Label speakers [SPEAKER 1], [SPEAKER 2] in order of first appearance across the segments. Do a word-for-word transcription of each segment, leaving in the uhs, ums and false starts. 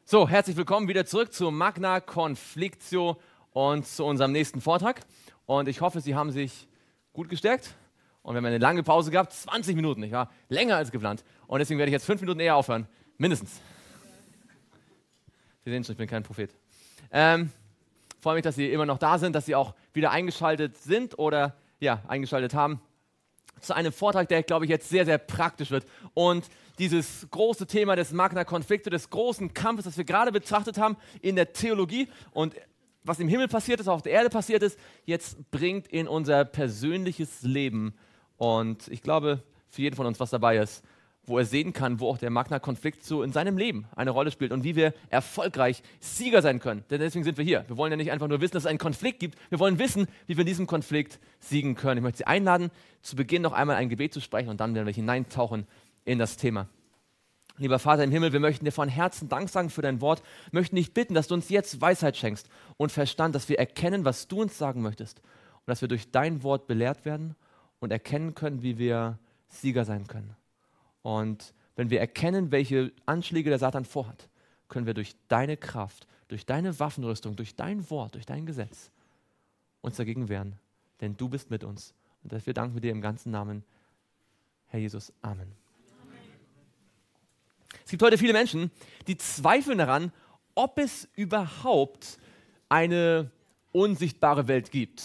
[SPEAKER 1] So, herzlich willkommen wieder zurück zu Magna Conflictio und zu unserem nächsten Vortrag. Und ich hoffe, Sie haben sich gut gestärkt. Und wir haben eine lange Pause gehabt, zwanzig Minuten, nicht wahr? Länger als geplant. Und deswegen werde ich jetzt fünf Minuten eher aufhören, mindestens. Sie sehen schon, ich bin kein Prophet. Ähm, freue mich, dass Sie immer noch da sind, dass Sie auch wieder eingeschaltet sind oder ja, eingeschaltet haben zu einem Vortrag, der, glaube ich, jetzt sehr, sehr praktisch wird. Und dieses große Thema des Magna Conflictio, des großen Kampfes, das wir gerade betrachtet haben in der Theologie und was im Himmel passiert ist, auf der Erde passiert ist, jetzt bringt in unser persönliches Leben. Und ich glaube, für jeden von uns was dabei ist, wo er sehen kann, wo auch der Magna Conflictio in seinem Leben eine Rolle spielt und wie wir erfolgreich Sieger sein können. Denn deswegen sind wir hier. Wir wollen ja nicht einfach nur wissen, dass es einen Konflikt gibt. Wir wollen wissen, wie wir in diesem Konflikt siegen können. Ich möchte Sie einladen, zu Beginn noch einmal ein Gebet zu sprechen und dann werden wir hineintauchen in das Thema. Lieber Vater im Himmel, wir möchten dir von Herzen Dank sagen für dein Wort, möchten dich bitten, dass du uns jetzt Weisheit schenkst und Verstand, dass wir erkennen, was du uns sagen möchtest und dass wir durch dein Wort belehrt werden und erkennen können, wie wir Sieger sein können. Und wenn wir erkennen, welche Anschläge der Satan vorhat, können wir durch deine Kraft, durch deine Waffenrüstung, durch dein Wort, durch dein Gesetz uns dagegen wehren. Denn du bist mit uns. Und dafür danken wir dir im ganzen Namen, Herr Jesus. Amen. Amen. Es gibt heute viele Menschen, die zweifeln daran, ob es überhaupt eine unsichtbare Welt gibt.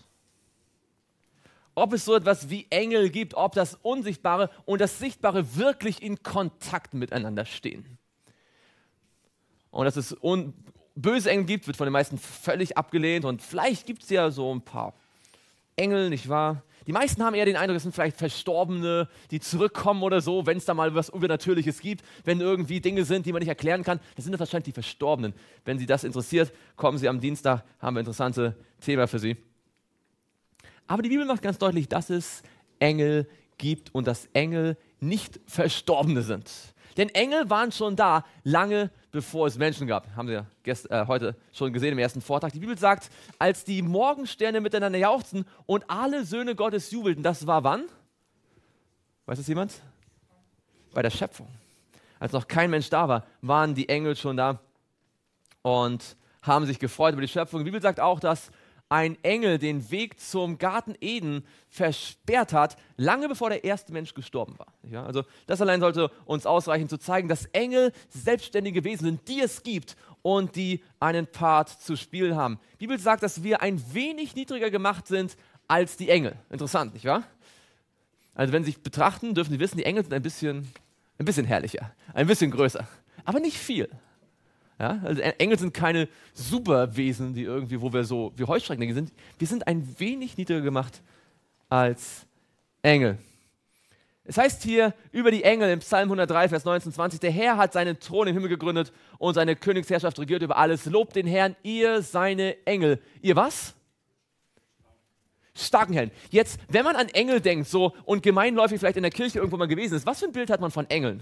[SPEAKER 1] Ob es so etwas wie Engel gibt, ob das Unsichtbare und das Sichtbare wirklich in Kontakt miteinander stehen. Und dass es un- böse Engel gibt, wird von den meisten völlig abgelehnt. Und vielleicht gibt es ja so ein paar Engel, nicht wahr? Die meisten haben eher den Eindruck, es sind vielleicht Verstorbene, die zurückkommen oder so, wenn es da mal was Übernatürliches gibt, wenn irgendwie Dinge sind, die man nicht erklären kann. Das sind wahrscheinlich die Verstorbenen. Wenn Sie das interessiert, kommen Sie am Dienstag, haben wir interessante Themen für Sie. Aber die Bibel macht ganz deutlich, dass es Engel gibt und dass Engel nicht Verstorbene sind. Denn Engel waren schon da, lange bevor es Menschen gab. Haben Sie ja gest, äh, heute schon gesehen im ersten Vortrag. Die Bibel sagt, als die Morgensterne miteinander jauchzten und alle Söhne Gottes jubelten, das war wann? Weiß das jemand? Bei der Schöpfung. Als noch kein Mensch da war, waren die Engel schon da und haben sich gefreut über die Schöpfung. Die Bibel sagt auch, dass ein Engel den Weg zum Garten Eden versperrt hat, lange bevor der erste Mensch gestorben war. Ja, also das allein sollte uns ausreichen, zu zeigen, dass Engel selbstständige Wesen sind, die es gibt und die einen Part zu spielen haben. Die Bibel sagt, dass wir ein wenig niedriger gemacht sind als die Engel. Interessant, nicht wahr? Also wenn Sie sich betrachten, dürfen Sie wissen, die Engel sind ein bisschen, ein bisschen herrlicher, ein bisschen größer, aber nicht viel. Ja, also Engel sind keine Superwesen, die irgendwie, wo wir so wie Heuschrecken sind. Wir sind ein wenig niedriger gemacht als Engel. Es heißt hier über die Engel im Psalm hundertdrei, Vers neunzehn, zwanzig, der Herr hat seinen Thron im Himmel gegründet und seine Königsherrschaft regiert über alles. Lobt den Herrn, ihr seine Engel. Ihr was? Starken Helden. Jetzt, wenn man an Engel denkt so und gemeinläufig vielleicht in der Kirche irgendwo mal gewesen ist, was für ein Bild hat man von Engeln?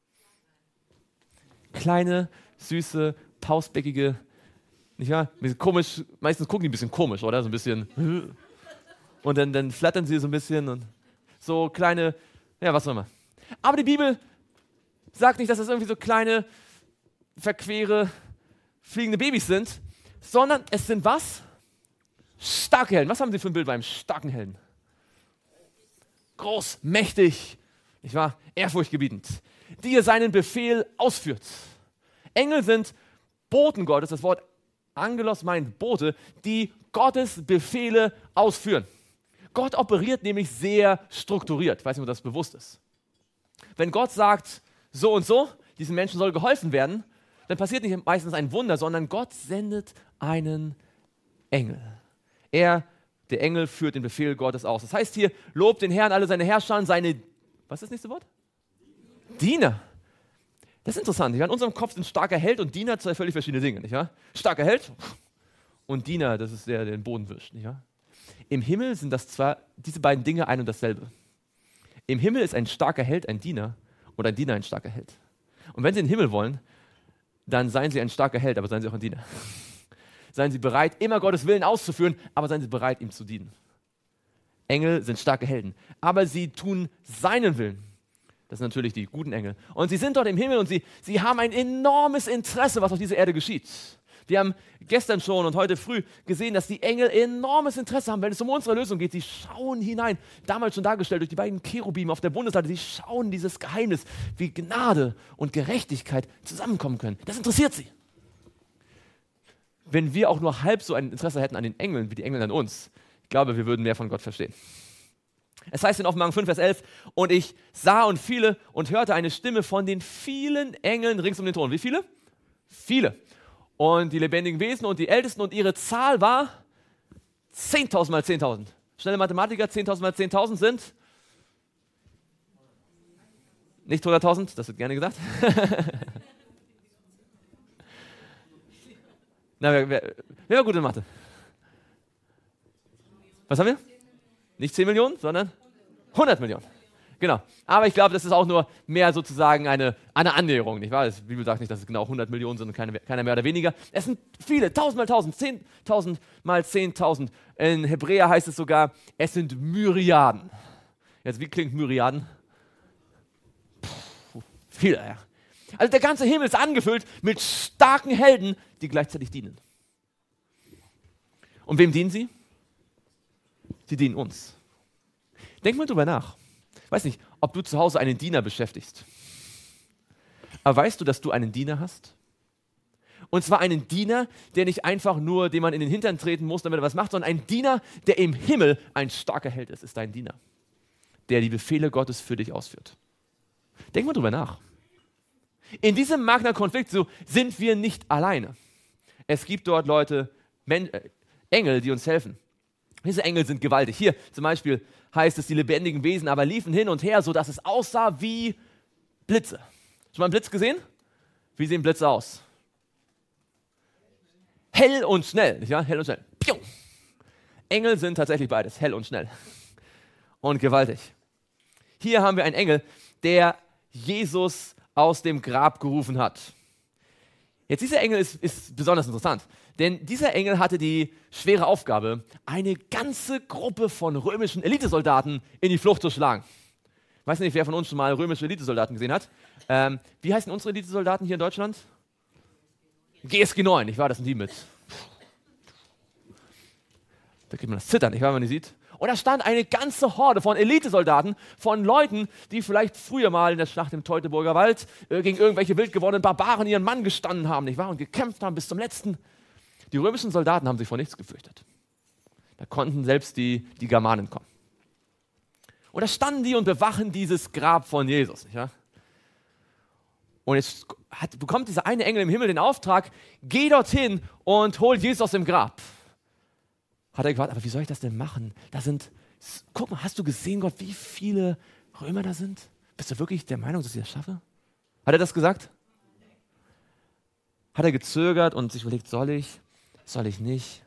[SPEAKER 1] Kleine, süße, pausbäckige, nicht wahr? Ein bisschen komisch, meistens gucken die ein bisschen komisch, oder? So ein bisschen. Und dann, dann flattern sie so ein bisschen und so kleine, ja, was auch immer. Aber die Bibel sagt nicht, dass das irgendwie so kleine, verquere, fliegende Babys sind, sondern es sind was? Starke Helden. Was haben Sie für ein Bild beim starken Helden? Groß, mächtig, nicht wahr? Ehrfurchtgebietend, die ihr seinen Befehl ausführt. Engel sind Boten Gottes, das Wort Angelos meint Bote, die Gottes Befehle ausführen. Gott operiert nämlich sehr strukturiert, ich weiß nicht, ob das bewusst ist. Wenn Gott sagt, so und so, diesen Menschen soll geholfen werden, dann passiert nicht meistens ein Wunder, sondern Gott sendet einen Engel. Er, der Engel, führt den Befehl Gottes aus. Das heißt hier, lobt den Herrn, alle seine Herrscher, seine, was ist das nächste Wort? Diener. Das ist interessant. In unserem Kopf sind starker Held und Diener zwei völlig verschiedene Dinge. Nicht wahr? Starker Held und Diener, das ist der, der den Boden wischt. Nicht wahr? Im Himmel sind das zwar diese beiden Dinge ein und dasselbe. Im Himmel ist ein starker Held ein Diener und ein Diener ein starker Held. Und wenn Sie in den Himmel wollen, dann seien Sie ein starker Held, aber seien Sie auch ein Diener. Seien Sie bereit, immer Gottes Willen auszuführen, aber seien Sie bereit, ihm zu dienen. Engel sind starke Helden, aber sie tun seinen Willen. Das sind natürlich die guten Engel. Und sie sind dort im Himmel und sie, sie haben ein enormes Interesse, was auf dieser Erde geschieht. Wir haben gestern schon und heute früh gesehen, dass die Engel enormes Interesse haben, wenn es um unsere Lösung geht. Sie schauen hinein, damals schon dargestellt durch die beiden Cherubim auf der Bundesseite. Sie schauen dieses Geheimnis, wie Gnade und Gerechtigkeit zusammenkommen können. Das interessiert sie. Wenn wir auch nur halb so ein Interesse hätten an den Engeln, wie die Engel an uns, ich glaube, wir würden mehr von Gott verstehen. Es heißt in Offenbarung fünf, Vers elf, und ich sah und viele und hörte eine Stimme von den vielen Engeln rings um den Thron. Wie viele? Viele. Und die lebendigen Wesen und die Ältesten und ihre Zahl war zehntausend mal zehntausend. Schnelle Mathematiker, zehntausend mal zehntausend sind nicht hunderttausend, das wird gerne gesagt. Na, wer, wer, wer war gut in Mathe? Was haben wir? Nicht zehn Millionen, sondern hundert Millionen. Genau. Aber ich glaube, das ist auch nur mehr sozusagen eine, eine Annäherung, nicht wahr? Die Bibel sagt nicht, dass es genau hundert Millionen sind und keine, keiner mehr oder weniger. Es sind viele, tausend mal tausend, zehntausend mal zehntausend. In Hebräer heißt es sogar, es sind Myriaden. Jetzt, wie klingt Myriaden? Puh, viele, ja. Also der ganze Himmel ist angefüllt mit starken Helden, die gleichzeitig dienen. Und wem dienen sie? Sie dienen uns. Denk mal drüber nach. Ich weiß nicht, ob du zu Hause einen Diener beschäftigst. Aber weißt du, dass du einen Diener hast? Und zwar einen Diener, der nicht einfach nur, den man in den Hintern treten muss, damit er was macht, sondern ein Diener, der im Himmel ein starker Held ist, ist dein Diener, der die Befehle Gottes für dich ausführt. Denk mal drüber nach. In diesem Magna-Konflikt so sind wir nicht alleine. Es gibt dort Leute, Men- äh, Engel, die uns helfen. Diese Engel sind gewaltig. Hier zum Beispiel heißt es, die lebendigen Wesen aber liefen hin und her, sodass es aussah wie Blitze. Schon mal einen Blitz gesehen? Wie sehen Blitze aus? Hell und schnell, nicht wahr? Hell und schnell. Piu. Engel sind tatsächlich beides, hell und schnell. Und gewaltig. Hier haben wir einen Engel, der Jesus aus dem Grab gerufen hat. Jetzt, dieser Engel ist, ist besonders interessant, denn dieser Engel hatte die schwere Aufgabe, eine ganze Gruppe von römischen Elitesoldaten in die Flucht zu schlagen. Ich weiß nicht, wer von uns schon mal römische Elitesoldaten gesehen hat. Ähm, wie heißen unsere Elitesoldaten hier in Deutschland? G S G neun, nicht wahr? Das sind die mit. Da kriegt man das Zittern, nicht wahr, wenn man die sieht? Und da stand eine ganze Horde von Elitesoldaten, von Leuten, die vielleicht früher mal in der Schlacht im Teutoburger Wald äh, gegen irgendwelche wild gewordenen Barbaren ihren Mann gestanden haben, nicht wahr? Und gekämpft haben bis zum Letzten. Die römischen Soldaten haben sich vor nichts gefürchtet. Da konnten selbst die, die Germanen kommen. Und da standen die und bewachen dieses Grab von Jesus, nicht wahr? Und jetzt hat, bekommt dieser eine Engel im Himmel den Auftrag, geh dorthin und hol Jesus aus dem Grab. Hat er gefragt, aber wie soll ich das denn machen? Da sind, guck mal, hast du gesehen, Gott, wie viele Römer da sind? Bist du wirklich der Meinung, dass ich das schaffe? Hat er das gesagt? Hat er gezögert und sich überlegt, soll ich, soll ich nicht?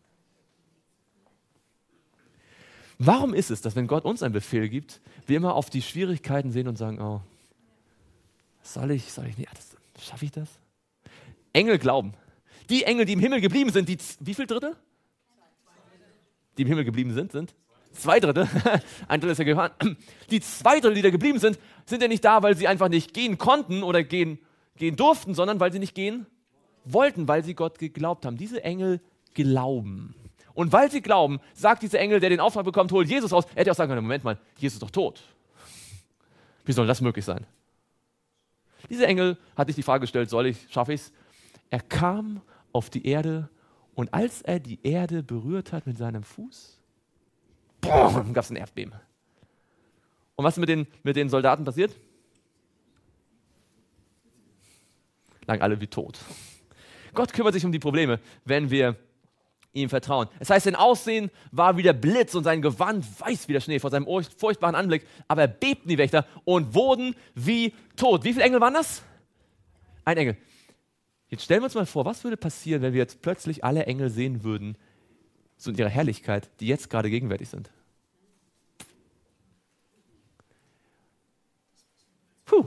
[SPEAKER 1] Warum ist es, dass wenn Gott uns einen Befehl gibt, wir immer auf die Schwierigkeiten sehen und sagen, oh, soll ich, soll ich nicht? Schaffe ich das? Engel glauben. Die Engel, die im Himmel geblieben sind, die, wie viel Drittel? Die im Himmel geblieben sind, sind zwei Drittel. Ein Drittel ist ja gefahren. Die zwei Drittel, die da geblieben sind, sind ja nicht da, weil sie einfach nicht gehen konnten oder gehen, gehen durften, sondern weil sie nicht gehen wollten, weil sie Gott geglaubt haben. Diese Engel glauben. Und weil sie glauben, sagt dieser Engel, der den Auftrag bekommt, holt Jesus raus. Er hätte auch sagen können, Moment mal, Jesus ist doch tot. Wie soll das möglich sein? Dieser Engel hat sich die Frage gestellt, soll ich, schaffe ich es? Er kam auf die Erde und als er die Erde berührt hat mit seinem Fuß, gab es ein Erdbeben. Und was ist mit den, mit den Soldaten passiert? Lagen alle wie tot. Gott kümmert sich um die Probleme, wenn wir ihm vertrauen. Es heißt, sein Aussehen war wie der Blitz und sein Gewand weiß wie der Schnee vor seinem furchtbaren Anblick, aber er bebten die Wächter und wurden wie tot. Wie viele Engel waren das? Ein Engel. Jetzt stellen wir uns mal vor, was würde passieren, wenn wir jetzt plötzlich alle Engel sehen würden, so in ihrer Herrlichkeit, die jetzt gerade gegenwärtig sind. Puh.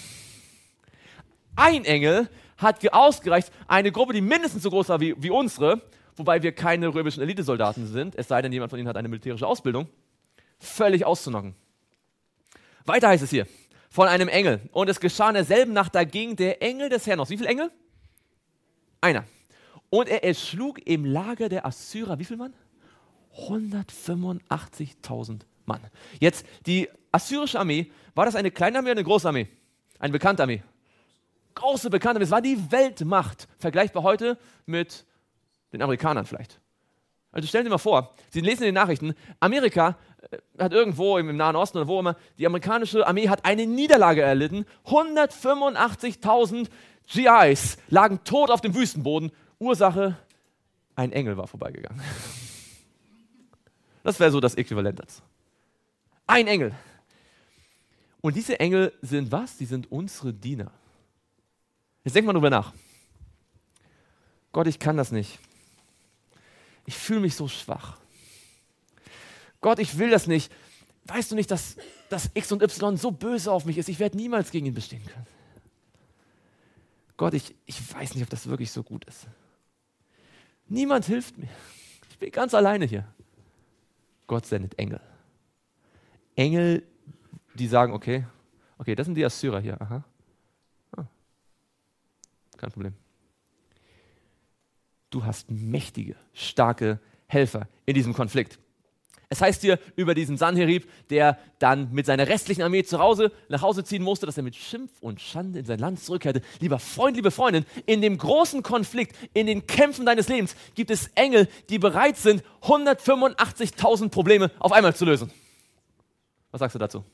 [SPEAKER 1] Ein Engel hat ausgereicht, eine Gruppe, die mindestens so groß war wie, wie unsere, wobei wir keine römischen Elitesoldaten sind, es sei denn, jemand von ihnen hat eine militärische Ausbildung, völlig auszunocken. Weiter heißt es hier, von einem Engel. Und es geschah in derselben Nacht, da ging der Engel des Herrn aus. Wie viele Engel? Einer. Und er erschlug im Lager der Assyrer, wie viel Mann? hundertfünfundachtzigtausend Mann. Jetzt, die assyrische Armee, war das eine kleine Armee oder eine große Armee? Eine bekannte Armee. Große, bekannte Armee. Es war die Weltmacht. Vergleichbar heute mit den Amerikanern vielleicht. Also stellen Sie mal vor, Sie lesen in den Nachrichten, Amerika äh, hat irgendwo im, im Nahen Osten oder wo immer, die amerikanische Armee hat eine Niederlage erlitten. hundertfünfundachtzigtausend G Is lagen tot auf dem Wüstenboden. Ursache, ein Engel war vorbeigegangen. Das wäre so das Äquivalent dazu. Ein Engel. Und diese Engel sind was? Die sind unsere Diener. Jetzt denk mal drüber nach. Gott, ich kann das nicht. Ich fühle mich so schwach. Gott, ich will das nicht. Weißt du nicht, dass, dass X und Y so böse auf mich ist? Ich werde niemals gegen ihn bestehen können. Gott, ich, ich weiß nicht, ob das wirklich so gut ist. Niemand hilft mir. Ich bin ganz alleine hier. Gott sendet Engel. Engel, die sagen, okay, okay, das sind die Assyrer hier. Aha. Ah. Kein Problem. Du hast mächtige, starke Helfer in diesem Konflikt. Es heißt hier über diesen Sanherib, der dann mit seiner restlichen Armee zu Hause nach Hause ziehen musste, dass er mit Schimpf und Schande in sein Land zurückkehrte. Lieber Freund, liebe Freundin, in dem großen Konflikt, in den Kämpfen deines Lebens gibt es Engel, die bereit sind, hundertfünfundachtzigtausend Probleme auf einmal zu lösen. Was sagst du dazu?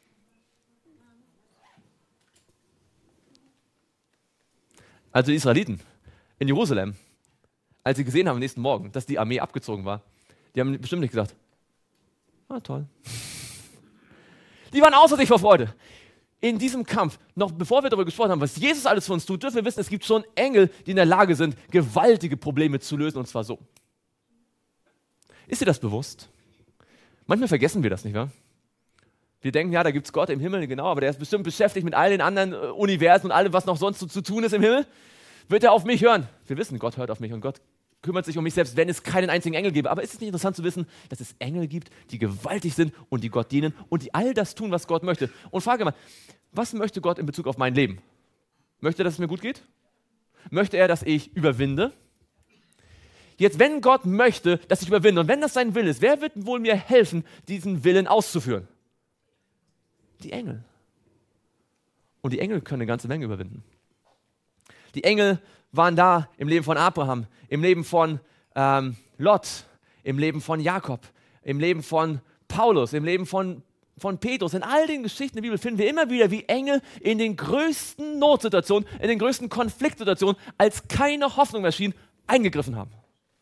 [SPEAKER 1] Also die Israeliten in Jerusalem, als sie gesehen haben am nächsten Morgen, dass die Armee abgezogen war, die haben bestimmt nicht gesagt, ah, toll. Die waren außer sich vor Freude. In diesem Kampf, noch bevor wir darüber gesprochen haben, was Jesus alles für uns tut, dürfen wir wissen, es gibt schon Engel, die in der Lage sind, gewaltige Probleme zu lösen, und zwar so. Ist dir das bewusst? Manchmal vergessen wir das, nicht wahr? Wir denken, ja, da gibt es Gott im Himmel, genau, aber der ist bestimmt beschäftigt mit all den anderen äh, Universen und allem, was noch sonst so zu tun ist im Himmel. Wird er auf mich hören? Wir wissen, Gott hört auf mich und Gott kümmert sich um mich selbst, wenn es keinen einzigen Engel gäbe. Aber ist es nicht interessant zu wissen, dass es Engel gibt, die gewaltig sind und die Gott dienen und die all das tun, was Gott möchte? Und frage mal, was möchte Gott in Bezug auf mein Leben? Möchte er, dass es mir gut geht? Möchte er, dass ich überwinde? Jetzt, wenn Gott möchte, dass ich überwinde und wenn das sein Wille ist, wer wird wohl mir helfen, diesen Willen auszuführen? Die Engel. Und die Engel können eine ganze Menge überwinden. Die Engel waren da im Leben von Abraham, im Leben von ähm, Lot, im Leben von Jakob, im Leben von Paulus, im Leben von, von Petrus. In all den Geschichten der Bibel finden wir immer wieder, wie Engel in den größten Notsituationen, in den größten Konfliktsituationen, als keine Hoffnung mehr schien, eingegriffen haben.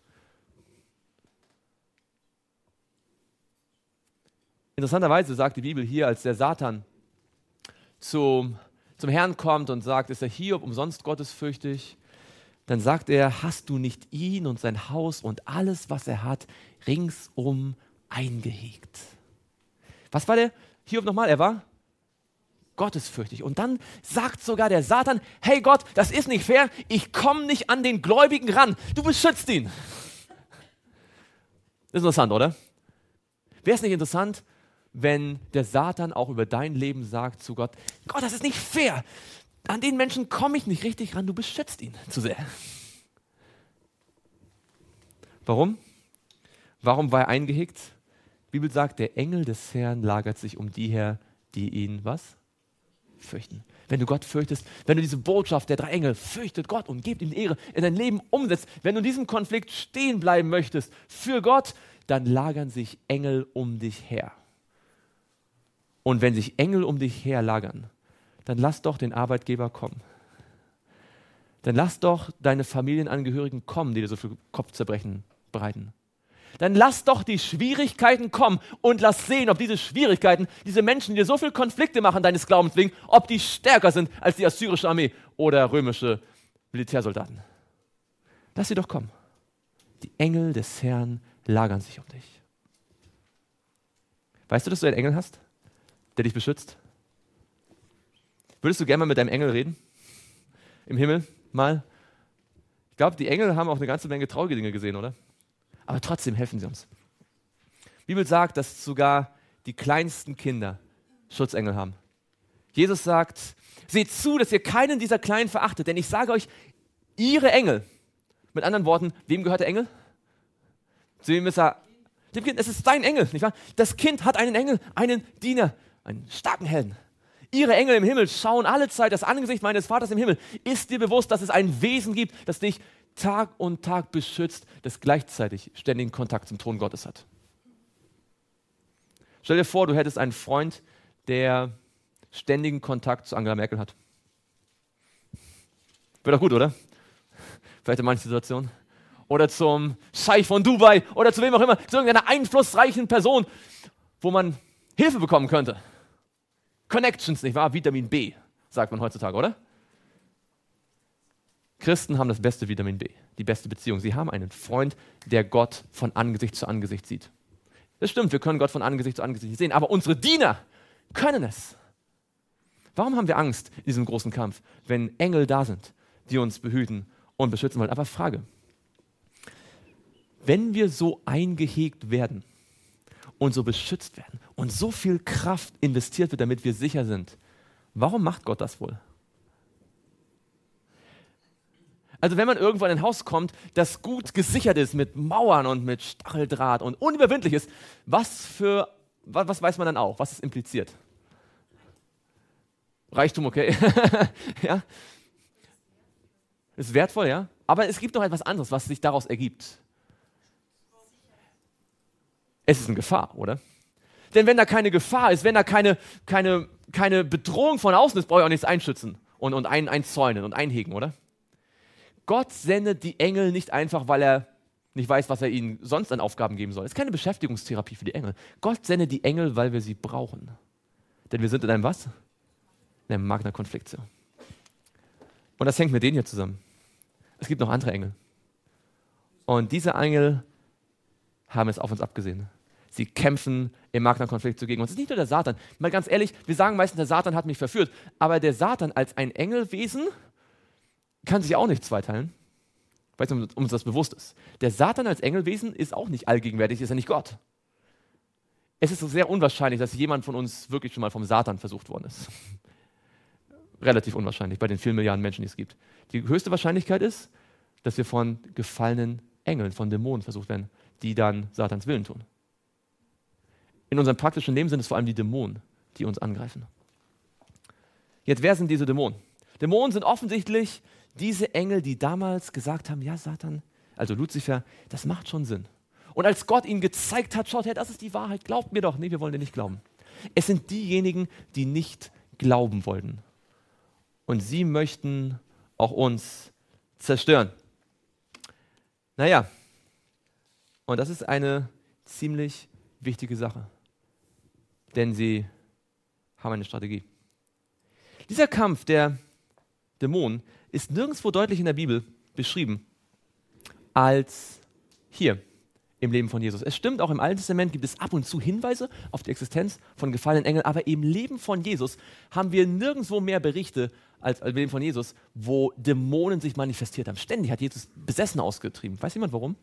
[SPEAKER 1] Interessanterweise sagt die Bibel hier, als der Satan zum, zum Herrn kommt und sagt, ist der Hiob umsonst gottesfürchtig? Dann sagt er, hast du nicht ihn und sein Haus und alles, was er hat, ringsum eingehegt? Was war der Hiob nochmal? Er war gottesfürchtig. Und dann sagt sogar der Satan, hey Gott, das ist nicht fair, ich komme nicht an den Gläubigen ran, du beschützt ihn. Das ist interessant, oder? Wäre es nicht interessant, wenn der Satan auch über dein Leben sagt zu Gott, Gott, das ist nicht fair, an den Menschen komme ich nicht richtig ran, du beschützt ihn zu sehr. Warum? Warum war er eingehegt? Die Bibel sagt, der Engel des Herrn lagert sich um die her, die ihn, was? Fürchten. Wenn du Gott fürchtest, wenn du diese Botschaft der drei Engel, fürchtet Gott und gebt ihm Ehre, in dein Leben umsetzt, wenn du in diesem Konflikt stehen bleiben möchtest für Gott, dann lagern sich Engel um dich her. Und wenn sich Engel um dich her lagern, dann lass doch den Arbeitgeber kommen. Dann lass doch deine Familienangehörigen kommen, die dir so viel Kopfzerbrechen bereiten. Dann lass doch die Schwierigkeiten kommen und lass sehen, ob diese Schwierigkeiten, diese Menschen, die dir so viel Konflikte machen, deines Glaubens wegen, ob die stärker sind als die assyrische Armee oder römische Militärsoldaten. Lass sie doch kommen. Die Engel des Herrn lagern sich um dich. Weißt du, dass du einen Engel hast, der dich beschützt? Würdest du gerne mal mit deinem Engel reden? Im Himmel mal? Ich glaube, die Engel haben auch eine ganze Menge traurige Dinge gesehen, oder? Aber trotzdem helfen sie uns. Die Bibel sagt, dass sogar die kleinsten Kinder Schutzengel haben. Jesus sagt, seht zu, dass ihr keinen dieser Kleinen verachtet, denn ich sage euch, ihre Engel, mit anderen Worten, wem gehört der Engel? Zu wem ist er? Dem Kind, es ist sein Engel, nicht wahr? Das Kind hat einen Engel, einen Diener, einen starken Helden. Ihre Engel im Himmel schauen alle Zeit das Angesicht meines Vaters im Himmel. Ist dir bewusst, dass es ein Wesen gibt, das dich Tag und Tag beschützt, das gleichzeitig ständigen Kontakt zum Thron Gottes hat? Stell dir vor, du hättest einen Freund, der ständigen Kontakt zu Angela Merkel hat. Wäre doch gut, oder? Vielleicht in manchen Situationen. Oder zum Scheich von Dubai oder zu wem auch immer, zu irgendeiner einflussreichen Person, wo man Hilfe bekommen könnte. Connections, nicht wahr? Vitamin B, sagt man heutzutage, oder? Christen haben das beste Vitamin B, die beste Beziehung. Sie haben einen Freund, der Gott von Angesicht zu Angesicht sieht. Das stimmt, wir können Gott von Angesicht zu Angesicht nicht sehen, aber unsere Diener können es. Warum haben wir Angst in diesem großen Kampf, wenn Engel da sind, die uns behüten und beschützen wollen? Aber Frage, wenn wir so eingehegt werden und so beschützt werden und so viel Kraft investiert wird, damit wir sicher sind, warum macht Gott das wohl? Also wenn man irgendwo in ein Haus kommt, das gut gesichert ist mit Mauern und mit Stacheldraht und unüberwindlich ist, was für, was, was weiß man dann auch? Was ist impliziert? Reichtum, okay. Ja. Ist wertvoll, ja. Aber es gibt noch etwas anderes, was sich daraus ergibt. Es ist eine Gefahr, oder? Denn wenn da keine Gefahr ist, wenn da keine, keine, keine Bedrohung von außen ist, brauche ich auch nichts einschützen und, und ein, einzäunen und einhegen, oder? Gott sendet die Engel nicht einfach, weil er nicht weiß, was er ihnen sonst an Aufgaben geben soll. Es ist keine Beschäftigungstherapie für die Engel. Gott sendet die Engel, weil wir sie brauchen. Denn wir sind in einem was? In einem Magna Conflictio. Und das hängt mit denen hier zusammen. Es gibt noch andere Engel. Und diese Engel haben es auf uns abgesehen. Sie kämpfen im Magna Conflictio gegen uns. Es ist nicht nur der Satan. Mal ganz ehrlich, wir sagen meistens, der Satan hat mich verführt. Aber der Satan als ein Engelwesen kann sich auch nicht zweiteilen, weil es um, um uns das bewusst ist. Der Satan als Engelwesen ist auch nicht allgegenwärtig, ist ja nicht Gott. Es ist sehr unwahrscheinlich, dass jemand von uns wirklich schon mal vom Satan versucht worden ist. Relativ unwahrscheinlich bei den vielen Milliarden Menschen, die es gibt. Die höchste Wahrscheinlichkeit ist, dass wir von gefallenen Engeln, von Dämonen versucht werden, die dann Satans Willen tun. In unserem praktischen Leben sind es vor allem die Dämonen, die uns angreifen. Jetzt, wer sind diese Dämonen? Dämonen sind offensichtlich diese Engel, die damals gesagt haben, ja, Satan, also Luzifer, das macht schon Sinn. Und als Gott ihnen gezeigt hat, schaut her, das ist die Wahrheit, glaubt mir doch. Nee, wir wollen dir nicht glauben. Es sind diejenigen, die nicht glauben wollten. Und sie möchten auch uns zerstören. Naja, und das ist eine ziemlich wichtige Sache, denn sie haben eine Strategie. Dieser Kampf der Dämonen ist nirgendwo deutlich in der Bibel beschrieben als hier im Leben von Jesus. Es stimmt, auch im Alten Testament gibt es ab und zu Hinweise auf die Existenz von gefallenen Engeln, aber im Leben von Jesus haben wir nirgendwo mehr Berichte als im Leben von Jesus, wo Dämonen sich manifestiert haben. Ständig hat Jesus Besessene ausgetrieben. Weiß jemand warum?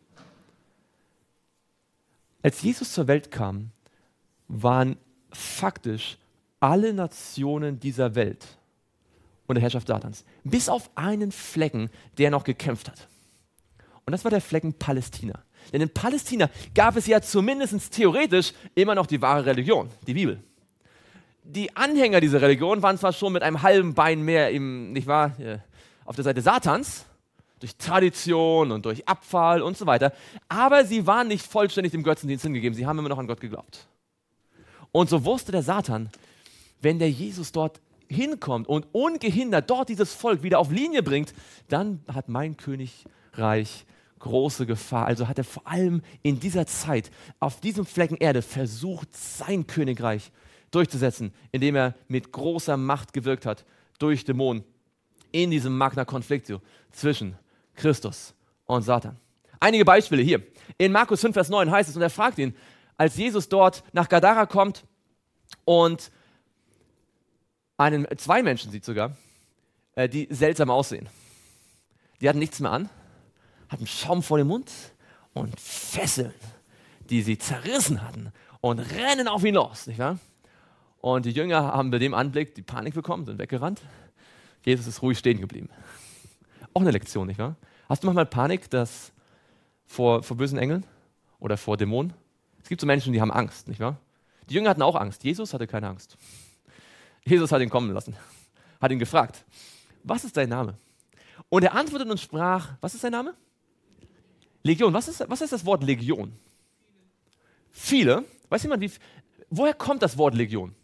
[SPEAKER 1] Als Jesus zur Welt kam, waren faktisch alle Nationen dieser Welt unter Herrschaft Satans, bis auf einen Flecken, der noch gekämpft hat. Und das war der Flecken Palästina. Denn in Palästina gab es ja zumindest theoretisch immer noch die wahre Religion, die Bibel. Die Anhänger dieser Religion waren zwar schon mit einem halben Bein mehr im, nicht wahr, auf der Seite Satans, durch Tradition und durch Abfall und so weiter, aber sie waren nicht vollständig dem Götzendienst hingegeben, sie haben immer noch an Gott geglaubt. Und so wusste der Satan, wenn der Jesus dort hinkommt und ungehindert dort dieses Volk wieder auf Linie bringt, dann hat mein Königreich große Gefahr. Also hat er vor allem in dieser Zeit auf diesem Flecken Erde versucht, sein Königreich durchzusetzen, indem er mit großer Macht gewirkt hat durch Dämonen in diesem Magna Conflictio zwischen Christus und Satan. Einige Beispiele hier. In Markus fünf, Vers neun heißt es, und er fragt ihn, als Jesus dort nach Gadara kommt und einen, zwei Menschen sieht sogar, äh, die seltsam aussehen. Die hatten nichts mehr an, hatten Schaum vor dem Mund und Fesseln, die sie zerrissen hatten und rennen auf ihn los, nicht wahr? Und die Jünger haben bei dem Anblick die Panik bekommen, sind weggerannt. Jesus ist ruhig stehen geblieben. Auch eine Lektion, nicht wahr? Hast du manchmal Panik dass vor, vor bösen Engeln oder vor Dämonen? Es gibt so Menschen, die haben Angst, nicht wahr? Die Jünger hatten auch Angst. Jesus hatte keine Angst. Jesus hat ihn kommen lassen, hat ihn gefragt, was ist dein Name? Und er antwortete und sprach, was ist dein Name? Legion. Was ist, was ist das Wort Legion? Viele. Weiß jemand, wie, woher kommt das Wort Legion?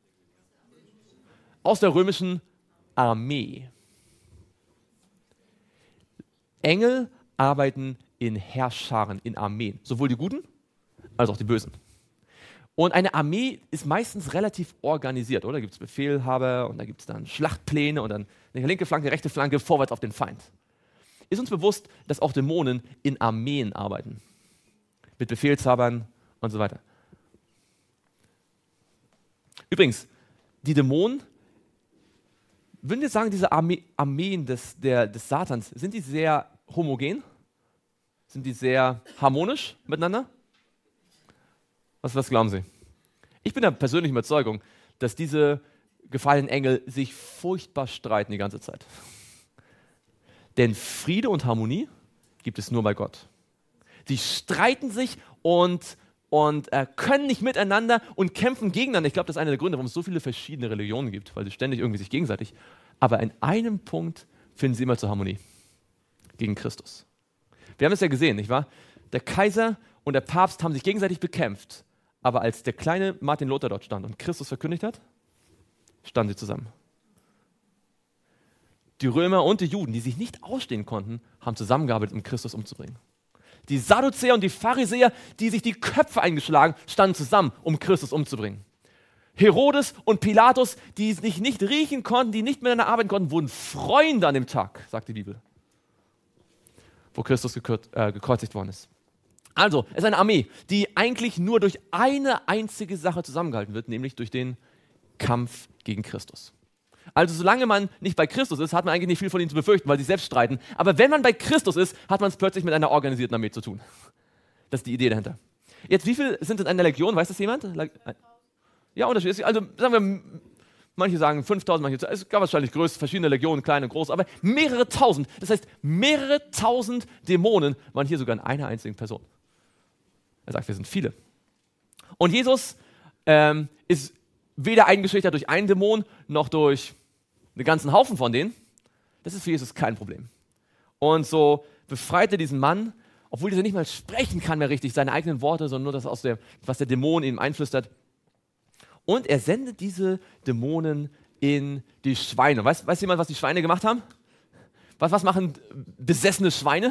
[SPEAKER 1] Aus der römischen Armee. Engel arbeiten in Heerscharen, in Armeen. Sowohl die Guten als auch die Bösen. Und eine Armee ist meistens relativ organisiert, oder? Da gibt es Befehlhaber und da gibt es dann Schlachtpläne und dann eine linke Flanke, rechte Flanke, vorwärts auf den Feind. Ist uns bewusst, dass auch Dämonen in Armeen arbeiten. Mit Befehlshabern und so weiter. Übrigens, die Dämonen, würden wir sagen, diese Armee, Armeen des, der, des Satans, sind die sehr homogen? Sind die sehr harmonisch miteinander? Was, was glauben Sie? Ich bin der persönlichen Überzeugung, dass diese gefallenen Engel sich furchtbar streiten die ganze Zeit. Denn Friede und Harmonie gibt es nur bei Gott. Sie streiten sich und, und äh, können nicht miteinander und kämpfen gegeneinander. Ich glaube, das ist einer der Gründe, warum es so viele verschiedene Religionen gibt, weil sie ständig irgendwie sich gegenseitig. Aber in einem Punkt finden sie immer zur Harmonie. Gegen Christus. Wir haben es ja gesehen, nicht wahr? Der Kaiser und der Papst haben sich gegenseitig bekämpft. Aber als der kleine Martin Luther dort stand und Christus verkündigt hat, standen sie zusammen. Die Römer und die Juden, die sich nicht ausstehen konnten, haben zusammengearbeitet, um Christus umzubringen. Die Sadduzäer und die Pharisäer, die sich die Köpfe eingeschlagen, standen zusammen, um Christus umzubringen. Herodes und Pilatus, die sich nicht riechen konnten, die nicht miteinander arbeiten konnten, wurden Freunde an dem Tag, sagt die Bibel, wo Christus gekreuzigt worden ist. Also, es ist eine Armee, die eigentlich nur durch eine einzige Sache zusammengehalten wird, nämlich durch den Kampf gegen Christus. Also solange man nicht bei Christus ist, hat man eigentlich nicht viel von ihnen zu befürchten, weil sie selbst streiten. Aber wenn man bei Christus ist, hat man es plötzlich mit einer organisierten Armee zu tun. Das ist die Idee dahinter. Jetzt, wie viele sind in einer Legion? Weiß das jemand? Ja, unterschiedlich. Also sagen wir, manche sagen fünftausend, manche, es gab wahrscheinlich größere, verschiedene Legionen, kleine, große, aber mehrere tausend. Das heißt, mehrere tausend Dämonen waren hier sogar in einer einzigen Person. Er sagt, wir sind viele. Und Jesus ähm, ist weder eingeschüchtert durch einen Dämon, noch durch einen ganzen Haufen von denen. Das ist für Jesus kein Problem. Und so befreit er diesen Mann, obwohl dieser nicht mal sprechen kann mehr richtig, seine eigenen Worte, sondern nur das, aus der, was der Dämon ihm einflüstert. Und er sendet diese Dämonen in die Schweine. Weiß, weiß jemand, was die Schweine gemacht haben? Was, was machen besessene Schweine?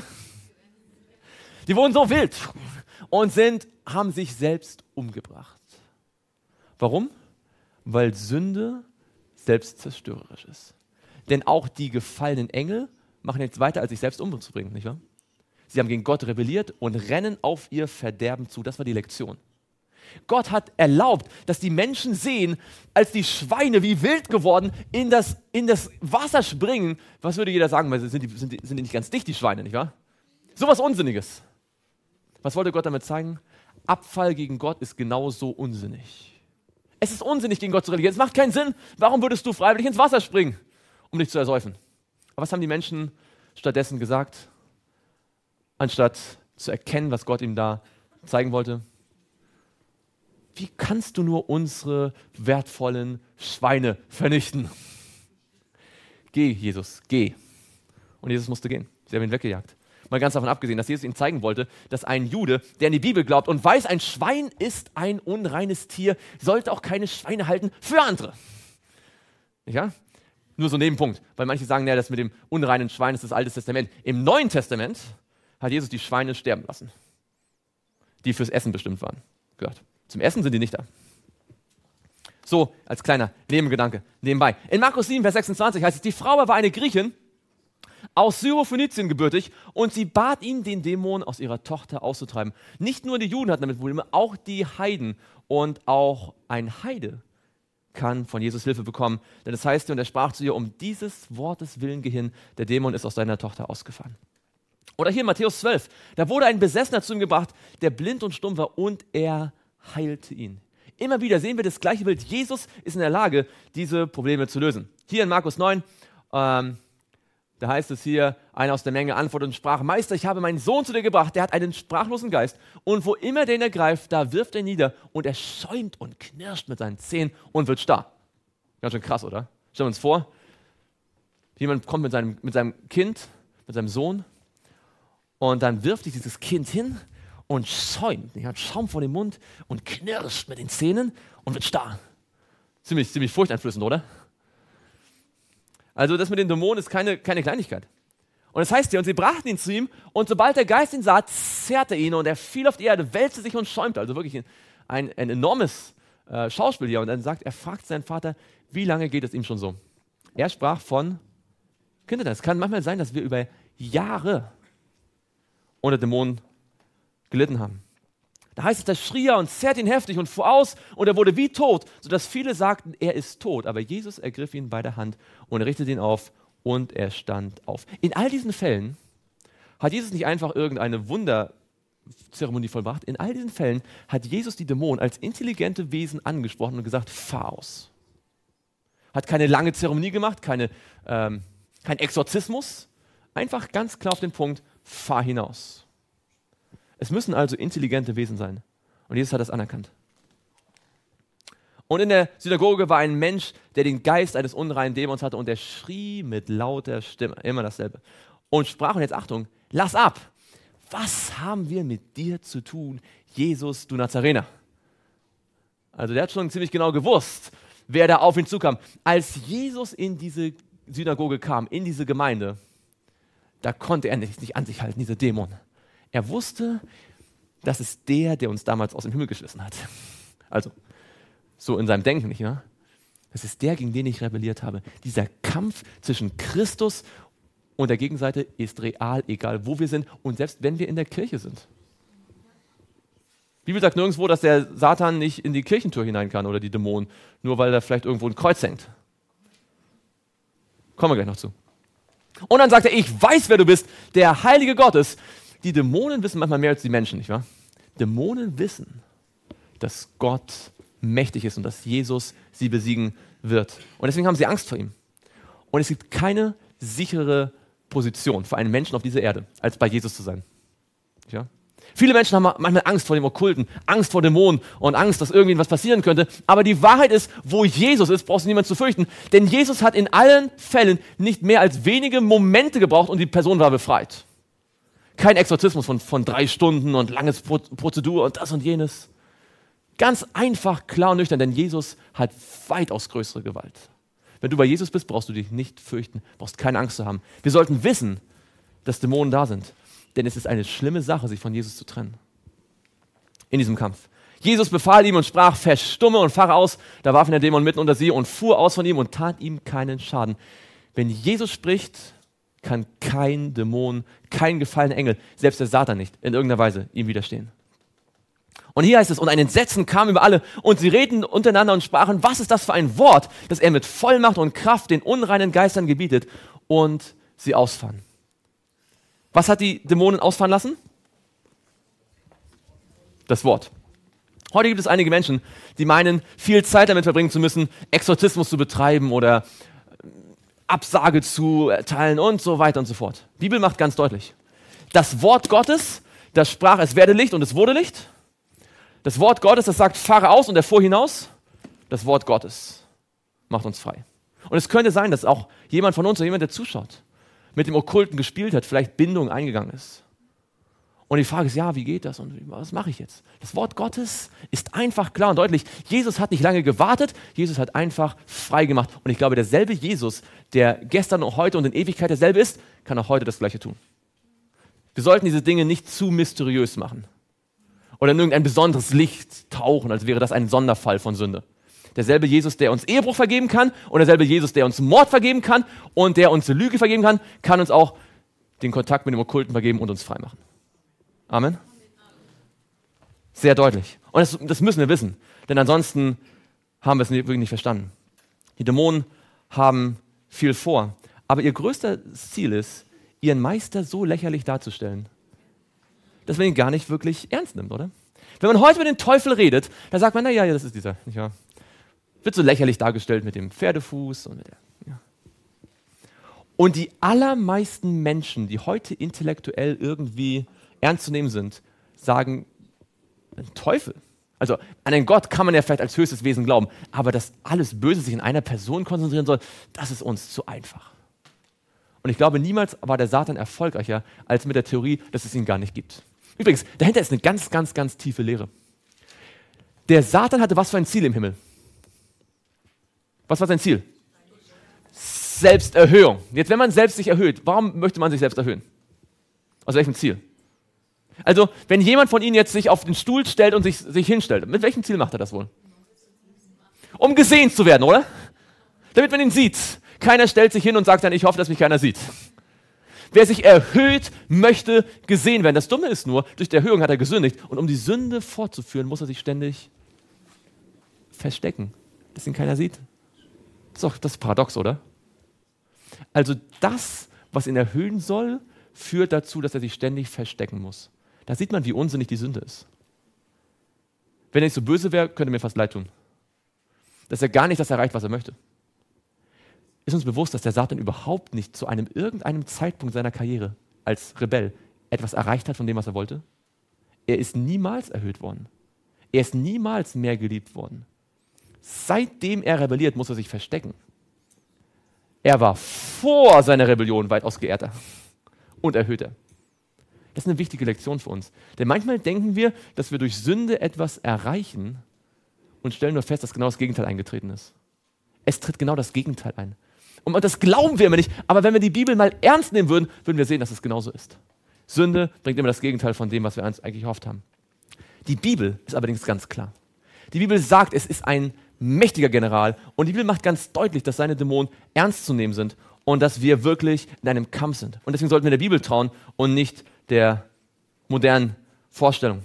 [SPEAKER 1] Die wurden so wild und sind, haben sich selbst umgebracht. Warum? Weil Sünde selbstzerstörerisch ist. Denn auch die gefallenen Engel machen jetzt weiter, als sich selbst umzubringen, nicht wahr? Sie haben gegen Gott rebelliert und rennen auf ihr Verderben zu. Das war die Lektion. Gott hat erlaubt, dass die Menschen sehen, als die Schweine wie wild geworden in das, in das Wasser springen. Was würde jeder sagen? Weil sind die, sind, die, sind die nicht ganz dicht, die Schweine, nicht wahr? So was Unsinniges. Was wollte Gott damit zeigen? Abfall gegen Gott ist genauso unsinnig. Es ist unsinnig, gegen Gott zu rebellieren. Es macht keinen Sinn. Warum würdest du freiwillig ins Wasser springen, um dich zu ersäufen? Aber was haben die Menschen stattdessen gesagt? Anstatt zu erkennen, was Gott ihm da zeigen wollte. Wie kannst du nur unsere wertvollen Schweine vernichten? Geh, Jesus, geh. Und Jesus musste gehen. Sie haben ihn weggejagt. Mal ganz davon abgesehen, dass Jesus ihm zeigen wollte, dass ein Jude, der an die Bibel glaubt und weiß, ein Schwein ist ein unreines Tier, sollte auch keine Schweine halten für andere. Ja? Nur so ein Nebenpunkt, weil manche sagen, ja, das mit dem unreinen Schwein ist das Alte Testament. Im Neuen Testament hat Jesus die Schweine sterben lassen, die fürs Essen bestimmt waren. Gehört. Zum Essen sind die nicht da. So, als kleiner Nebengedanke nebenbei. In Markus sieben, Vers sechsundzwanzig heißt es, die Frau war eine Griechin, aus Syrophönizien gebürtig, und sie bat ihn, den Dämon aus ihrer Tochter auszutreiben. Nicht nur die Juden hatten damit Probleme, auch die Heiden. Und auch ein Heide kann von Jesus Hilfe bekommen. Denn das heißt, und er sprach zu ihr, um dieses Wortes willen gehin, der Dämon ist aus deiner Tochter ausgefahren. Oder hier in Matthäus zwölf, da wurde ein Besessener zu ihm gebracht, der blind und stumm war, und er heilte ihn. Immer wieder sehen wir das gleiche Bild. Jesus ist in der Lage, diese Probleme zu lösen. Hier in Markus neun, ähm, da heißt es hier, einer aus der Menge antwortete und sprach, Meister, ich habe meinen Sohn zu dir gebracht, der hat einen sprachlosen Geist und wo immer den er greift, da wirft er nieder und er schäumt und knirscht mit seinen Zähnen und wird starr. Ganz schön krass, oder? Stellen wir uns vor, jemand kommt mit seinem, mit seinem Kind, mit seinem Sohn und dann wirft sich dieses Kind hin und schäumt, hat Schaum vor dem Mund und knirscht mit den Zähnen und wird starr. Ziemlich, ziemlich furchteinflößend, oder? Also das mit den Dämonen ist keine, keine Kleinigkeit. Und das heißt hier, und sie brachten ihn zu ihm und sobald der Geist ihn sah, zerrte ihn und er fiel auf die Erde, wälzte sich und schäumte. Also wirklich ein, ein, ein enormes äh, Schauspiel hier. Und dann sagt, er fragt seinen Vater, wie lange geht es ihm schon so? Er sprach von Kindern. Es kann manchmal sein, dass wir über Jahre unter Dämonen gelitten haben. Da heißt es, da schrie er und zerrte ihn heftig und fuhr aus und er wurde wie tot, sodass viele sagten, er ist tot. Aber Jesus ergriff ihn bei der Hand und richtete ihn auf und er stand auf. In all diesen Fällen hat Jesus nicht einfach irgendeine Wunderzeremonie vollbracht. In all diesen Fällen hat Jesus die Dämonen als intelligente Wesen angesprochen und gesagt, fahr aus. Hat keine lange Zeremonie gemacht, keine, ähm, kein Exorzismus. Einfach ganz klar auf den Punkt, fahr hinaus. Es müssen also intelligente Wesen sein. Und Jesus hat das anerkannt. Und in der Synagoge war ein Mensch, der den Geist eines unreinen Dämons hatte und der schrie mit lauter Stimme, immer dasselbe, und sprach, und jetzt Achtung, lass ab, was haben wir mit dir zu tun, Jesus, du Nazarener? Also der hat schon ziemlich genau gewusst, wer da auf ihn zukam. Als Jesus in diese Synagoge kam, in diese Gemeinde, da konnte er nicht, nicht an sich halten, dieser Dämon. Er wusste, das ist der, der uns damals aus dem Himmel geschmissen hat. Also, so in seinem Denken, nicht wahr? Das ist der, gegen den ich rebelliert habe. Dieser Kampf zwischen Christus und der Gegenseite ist real, egal wo wir sind und selbst wenn wir in der Kirche sind. Die Bibel sagt nirgendwo, dass der Satan nicht in die Kirchentür hinein kann oder die Dämonen, nur weil da vielleicht irgendwo ein Kreuz hängt. Kommen wir gleich noch zu. Und dann sagt er, ich weiß, wer du bist, der Heilige Gottes. Die Dämonen wissen manchmal mehr als die Menschen, nicht wahr? Dämonen wissen, dass Gott mächtig ist und dass Jesus sie besiegen wird. Und deswegen haben sie Angst vor ihm. Und es gibt keine sichere Position für einen Menschen auf dieser Erde, als bei Jesus zu sein. Ja? Viele Menschen haben manchmal Angst vor dem Okkulten, Angst vor Dämonen und Angst, dass irgendwie was passieren könnte. Aber die Wahrheit ist, wo Jesus ist, brauchst du niemanden zu fürchten. Denn Jesus hat in allen Fällen nicht mehr als wenige Momente gebraucht und die Person war befreit. Kein Exorzismus von, von drei Stunden und langes Pro- Prozedur und das und jenes. Ganz einfach, klar und nüchtern, denn Jesus hat weitaus größere Gewalt. Wenn du bei Jesus bist, brauchst du dich nicht fürchten, brauchst keine Angst zu haben. Wir sollten wissen, dass Dämonen da sind, denn es ist eine schlimme Sache, sich von Jesus zu trennen. In diesem Kampf. Jesus befahl ihm und sprach, verstumme und fahre aus. Da warf ihn der Dämon mitten unter sie und fuhr aus von ihm und tat ihm keinen Schaden. Wenn Jesus spricht, kann kein Dämon, kein gefallener Engel, selbst der Satan nicht, in irgendeiner Weise ihm widerstehen. Und hier heißt es, und ein Entsetzen kam über alle und sie redeten untereinander und sprachen, was ist das für ein Wort, das er mit Vollmacht und Kraft den unreinen Geistern gebietet und sie ausfahren. Was hat die Dämonen ausfahren lassen? Das Wort. Heute gibt es einige Menschen, die meinen, viel Zeit damit verbringen zu müssen, Exorzismus zu betreiben oder Absage zu erteilen und so weiter und so fort. Die Bibel macht ganz deutlich, das Wort Gottes, das sprach, es werde Licht und es wurde Licht. Das Wort Gottes, das sagt, fahre aus und er fuhr hinaus. Das Wort Gottes macht uns frei. Und es könnte sein, dass auch jemand von uns oder jemand, der zuschaut, mit dem Okkulten gespielt hat, vielleicht Bindung eingegangen ist. Und die Frage ist, ja, wie geht das und was mache ich jetzt? Das Wort Gottes ist einfach klar und deutlich. Jesus hat nicht lange gewartet, Jesus hat einfach frei gemacht. Und ich glaube, derselbe Jesus, der gestern und heute und in Ewigkeit derselbe ist, kann auch heute das Gleiche tun. Wir sollten diese Dinge nicht zu mysteriös machen oder in irgendein besonderes Licht tauchen, als wäre das ein Sonderfall von Sünde. Derselbe Jesus, der uns Ehebruch vergeben kann und derselbe Jesus, der uns Mord vergeben kann und der uns Lüge vergeben kann, kann uns auch den Kontakt mit dem Okkulten vergeben und uns frei machen. Amen. Sehr deutlich. Und das, das müssen wir wissen, denn ansonsten haben wir es wirklich nicht verstanden. Die Dämonen haben viel vor, aber ihr größtes Ziel ist, ihren Meister so lächerlich darzustellen, dass man ihn gar nicht wirklich ernst nimmt, oder? Wenn man heute über den Teufel redet, dann sagt man, naja, das ist dieser, nicht wahr? Wird so lächerlich dargestellt mit dem Pferdefuß und mit der, ja. Und die allermeisten Menschen, die heute intellektuell irgendwie ernst zu nehmen sind, sagen, ein Teufel. Also an einen Gott kann man ja vielleicht als höchstes Wesen glauben, aber dass alles Böse sich in einer Person konzentrieren soll, das ist uns zu einfach. Und ich glaube, niemals war der Satan erfolgreicher als mit der Theorie, dass es ihn gar nicht gibt. Übrigens, dahinter ist eine ganz, ganz, ganz tiefe Lehre. Der Satan hatte was für ein Ziel im Himmel? Was war sein Ziel? Selbsterhöhung. Jetzt, wenn man selbst sich erhöht, warum möchte man sich selbst erhöhen? Aus welchem Ziel? Also, wenn jemand von Ihnen jetzt sich auf den Stuhl stellt und sich, sich hinstellt, mit welchem Ziel macht er das wohl? Um gesehen zu werden, oder? Damit man ihn sieht. Keiner stellt sich hin und sagt dann, ich hoffe, dass mich keiner sieht. Wer sich erhöht, möchte gesehen werden. Das Dumme ist nur, durch die Erhöhung hat er gesündigt. Und um die Sünde fortzuführen, muss er sich ständig verstecken, dass ihn keiner sieht. Das ist doch das ist paradox, oder? Also das, was ihn erhöhen soll, führt dazu, dass er sich ständig verstecken muss. Da sieht man, wie unsinnig die Sünde ist. Wenn er nicht so böse wäre, könnte er mir fast leid tun. Dass er gar nicht das erreicht, was er möchte. Ist uns bewusst, dass der Satan überhaupt nicht zu einem irgendeinem Zeitpunkt seiner Karriere als Rebell etwas erreicht hat von dem, was er wollte? Er ist niemals erhöht worden. Er ist niemals mehr geliebt worden. Seitdem er rebelliert, muss er sich verstecken. Er war vor seiner Rebellion weitaus geehrter und erhöhter. Das ist eine wichtige Lektion für uns. Denn manchmal denken wir, dass wir durch Sünde etwas erreichen und stellen nur fest, dass genau das Gegenteil eingetreten ist. Es tritt genau das Gegenteil ein. Und das glauben wir immer nicht, aber wenn wir die Bibel mal ernst nehmen würden, würden wir sehen, dass es genauso ist. Sünde bringt immer das Gegenteil von dem, was wir uns eigentlich gehofft haben. Die Bibel ist allerdings ganz klar. Die Bibel sagt, es ist ein mächtiger General und die Bibel macht ganz deutlich, dass seine Dämonen ernst zu nehmen sind und dass wir wirklich in einem Kampf sind. Und deswegen sollten wir der Bibel trauen und nicht der modernen Vorstellung.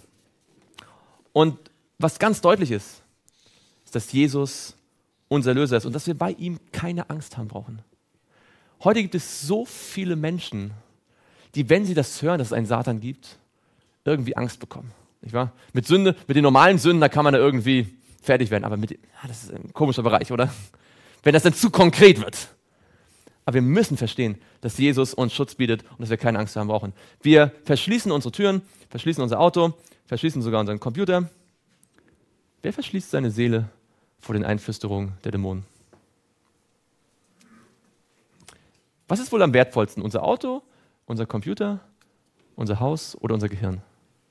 [SPEAKER 1] Und was ganz deutlich ist, ist, dass Jesus unser Löser ist und dass wir bei ihm keine Angst haben brauchen. Heute gibt es so viele Menschen, die, wenn sie das hören, dass es einen Satan gibt, irgendwie Angst bekommen. Nicht wahr? Mit Sünde, mit den normalen Sünden, da kann man da irgendwie fertig werden, aber mit, ah, das ist ein komischer Bereich, oder? Wenn das dann zu konkret wird. Aber wir müssen verstehen, dass Jesus uns Schutz bietet und dass wir keine Angst haben brauchen. Wir verschließen unsere Türen, verschließen unser Auto, verschließen sogar unseren Computer. Wer verschließt seine Seele vor den Einflüsterungen der Dämonen? Was ist wohl am wertvollsten? Unser Auto, unser Computer, unser Haus oder unser Gehirn?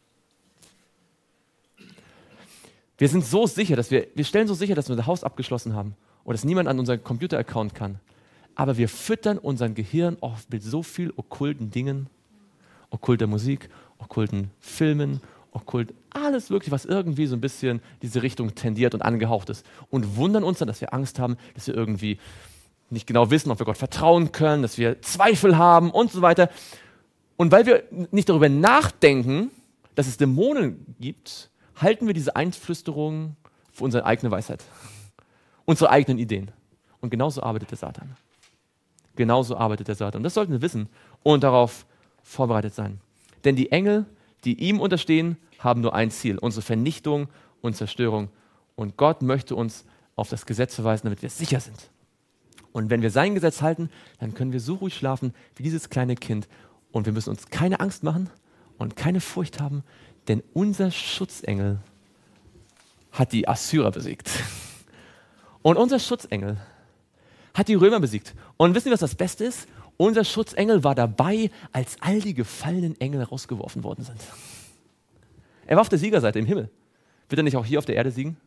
[SPEAKER 1] Wir sind so sicher, dass wir, wir stellen so sicher, dass wir unser Haus abgeschlossen haben und dass niemand an unseren Computer-Account kann. Aber wir füttern unser Gehirn oft mit so viel okkulten Dingen, okkulter Musik, okkulten Filmen, okkult, alles wirklich, was irgendwie so ein bisschen diese Richtung tendiert und angehaucht ist. Und wundern uns dann, dass wir Angst haben, dass wir irgendwie nicht genau wissen, ob wir Gott vertrauen können, dass wir Zweifel haben und so weiter. Und weil wir nicht darüber nachdenken, dass es Dämonen gibt, halten wir diese Einflüsterungen für unsere eigene Weisheit, unsere eigenen Ideen. Und genauso arbeitet der Satan. Genauso arbeitet der Satan. Und das sollten wir wissen und darauf vorbereitet sein. Denn die Engel, die ihm unterstehen, haben nur ein Ziel, unsere Vernichtung und Zerstörung. Und Gott möchte uns auf das Gesetz verweisen, damit wir sicher sind. Und wenn wir sein Gesetz halten, dann können wir so ruhig schlafen wie dieses kleine Kind. Und wir müssen uns keine Angst machen und keine Furcht haben, denn unser Schutzengel hat die Assyrer besiegt. Und unser Schutzengel hat die Römer besiegt. Und wissen Sie, was das Beste ist? Unser Schutzengel war dabei, als all die gefallenen Engel rausgeworfen worden sind. Er war auf der Siegerseite im Himmel. Wird er nicht auch hier auf der Erde siegen?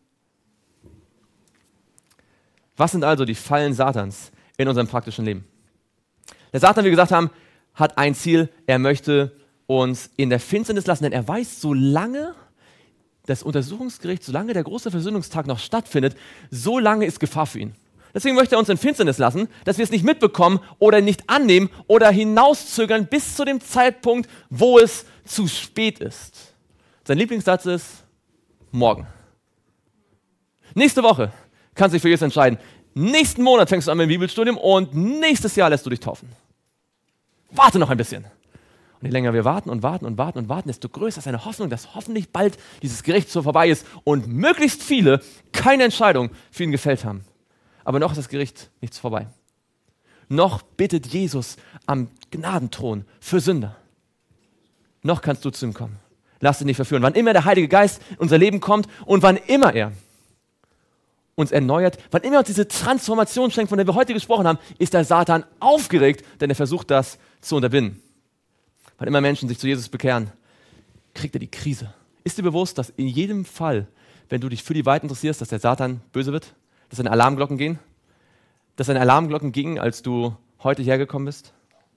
[SPEAKER 1] Was sind also die Fallen Satans in unserem praktischen Leben? Der Satan, wie wir gesagt haben, hat ein Ziel. Er möchte uns in der Finsternis lassen, denn er weiß, solange das Untersuchungsgericht, solange der große Versöhnungstag noch stattfindet, so lange ist Gefahr für ihn. Deswegen möchte er uns in Finsternis lassen, dass wir es nicht mitbekommen oder nicht annehmen oder hinauszögern bis zu dem Zeitpunkt, wo es zu spät ist. Sein Lieblingssatz ist, morgen. Nächste Woche kannst du dich für Jesus entscheiden. Nächsten Monat fängst du an mit dem Bibelstudium und nächstes Jahr lässt du dich taufen. Warte noch ein bisschen. Und je länger wir warten und warten und warten und warten, desto größer ist eine Hoffnung, dass hoffentlich bald dieses Gericht so vorbei ist und möglichst viele keine Entscheidung für ihn gefällt haben. Aber noch ist das Gericht nicht vorbei. Noch bittet Jesus am Gnadenthron für Sünder. Noch kannst du zu ihm kommen. Lass dich nicht verführen. Wann immer der Heilige Geist in unser Leben kommt und wann immer er uns erneuert, wann immer uns diese Transformation schenkt, von der wir heute gesprochen haben, ist der Satan aufgeregt, denn er versucht das zu unterbinden. Wann immer Menschen sich zu Jesus bekehren, kriegt er die Krise. Ist dir bewusst, dass in jedem Fall, wenn du dich für die Wahrheit interessierst, dass der Satan böse wird? Dass deine Alarmglocken gehen? Dass deine Alarmglocken gingen, als du heute hergekommen bist?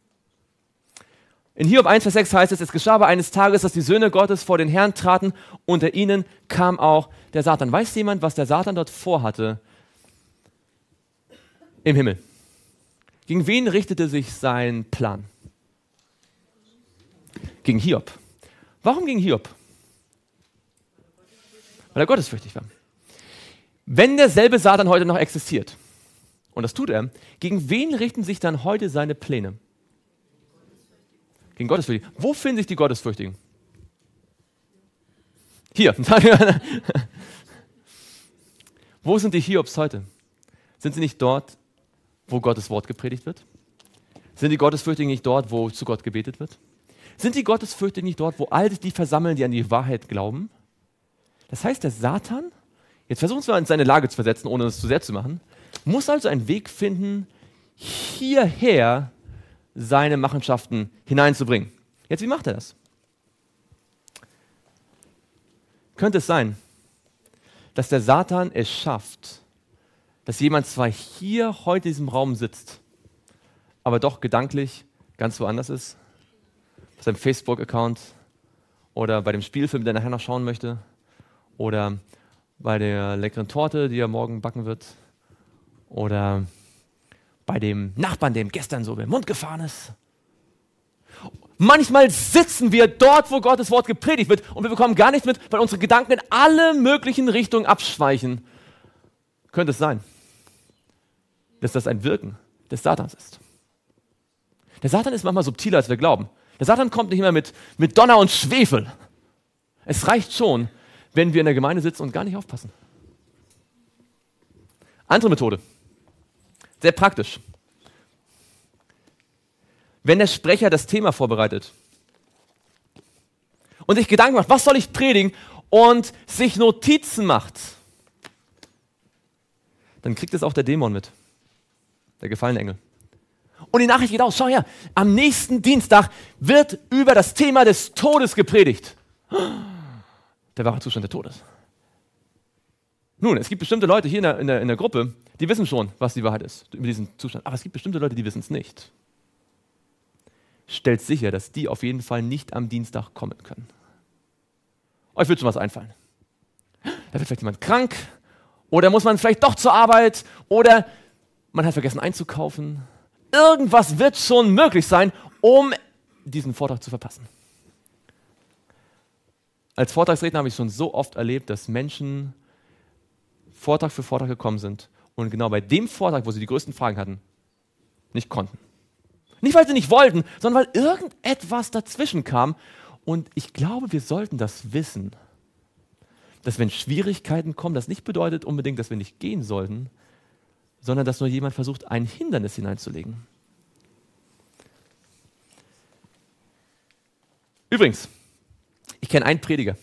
[SPEAKER 1] In Hiob eins, Vers sechs heißt es, es geschah aber eines Tages, dass die Söhne Gottes vor den Herrn traten, unter ihnen kam auch der Satan. Weiß jemand, was der Satan dort vorhatte im Himmel? Gegen wen richtete sich sein Plan? Gegen Hiob. Warum gegen Hiob? Weil er gottesfürchtig war. Wenn derselbe Satan heute noch existiert, und das tut er, gegen wen richten sich dann heute seine Pläne? Gegen Gottesfürchtige. Wo finden sich die Gottesfürchtigen? Hier. Wo sind die Hiobs heute? Sind sie nicht dort, wo Gottes Wort gepredigt wird? Sind die Gottesfürchtigen nicht dort, wo zu Gott gebetet wird? Sind die Gottesfürchtigen nicht dort, wo all die versammeln, die an die Wahrheit glauben? Das heißt, der Satan, jetzt versuchen wir in seine Lage zu versetzen, ohne es zu sehr zu machen, muss also einen Weg finden, hierher seine Machenschaften hineinzubringen. Jetzt, wie macht er das? Könnte es sein, dass der Satan es schafft, dass jemand zwar hier heute in diesem Raum sitzt, aber doch gedanklich ganz woanders ist? Auf seinem Facebook-Account oder bei dem Spielfilm, den er nachher noch schauen möchte oder bei der leckeren Torte, die er morgen backen wird oder bei dem Nachbarn, dem gestern so über den Mund gefahren ist. Manchmal sitzen wir dort, wo Gottes Wort gepredigt wird und wir bekommen gar nichts mit, weil unsere Gedanken in alle möglichen Richtungen abschweichen. Könnte es sein, dass das ein Wirken des Satans ist? Der Satan ist manchmal subtiler, als wir glauben. Der Satan kommt nicht immer mit, mit Donner und Schwefel. Es reicht schon, wenn wir in der Gemeinde sitzen und gar nicht aufpassen. Andere Methode. Sehr praktisch. Wenn der Sprecher das Thema vorbereitet und sich Gedanken macht, was soll ich predigen, und sich Notizen macht, dann kriegt es auch der Dämon mit, der gefallene Engel. Und die Nachricht geht aus, schau her, am nächsten Dienstag wird über das Thema des Todes gepredigt. Der wahre Zustand des Todes. Nun, es gibt bestimmte Leute hier in der, in der, in der Gruppe, die wissen schon, was die Wahrheit ist über diesen Zustand. Aber es gibt bestimmte Leute, die wissen es nicht. Stellt sicher, dass die auf jeden Fall nicht am Dienstag kommen können. Euch wird schon was einfallen. Da wird vielleicht jemand krank oder muss man vielleicht doch zur Arbeit oder man hat vergessen einzukaufen. Irgendwas wird schon möglich sein, um diesen Vortrag zu verpassen. Als Vortragsredner habe ich schon so oft erlebt, dass Menschen Vortrag für Vortrag gekommen sind und genau bei dem Vortrag, wo sie die größten Fragen hatten, nicht konnten. Nicht, weil sie nicht wollten, sondern weil irgendetwas dazwischen kam. Und ich glaube, wir sollten das wissen, dass wenn Schwierigkeiten kommen, das nicht bedeutet unbedingt, dass wir nicht gehen sollten, sondern dass nur jemand versucht, ein Hindernis hineinzulegen. Übrigens, ich kenne einen Prediger,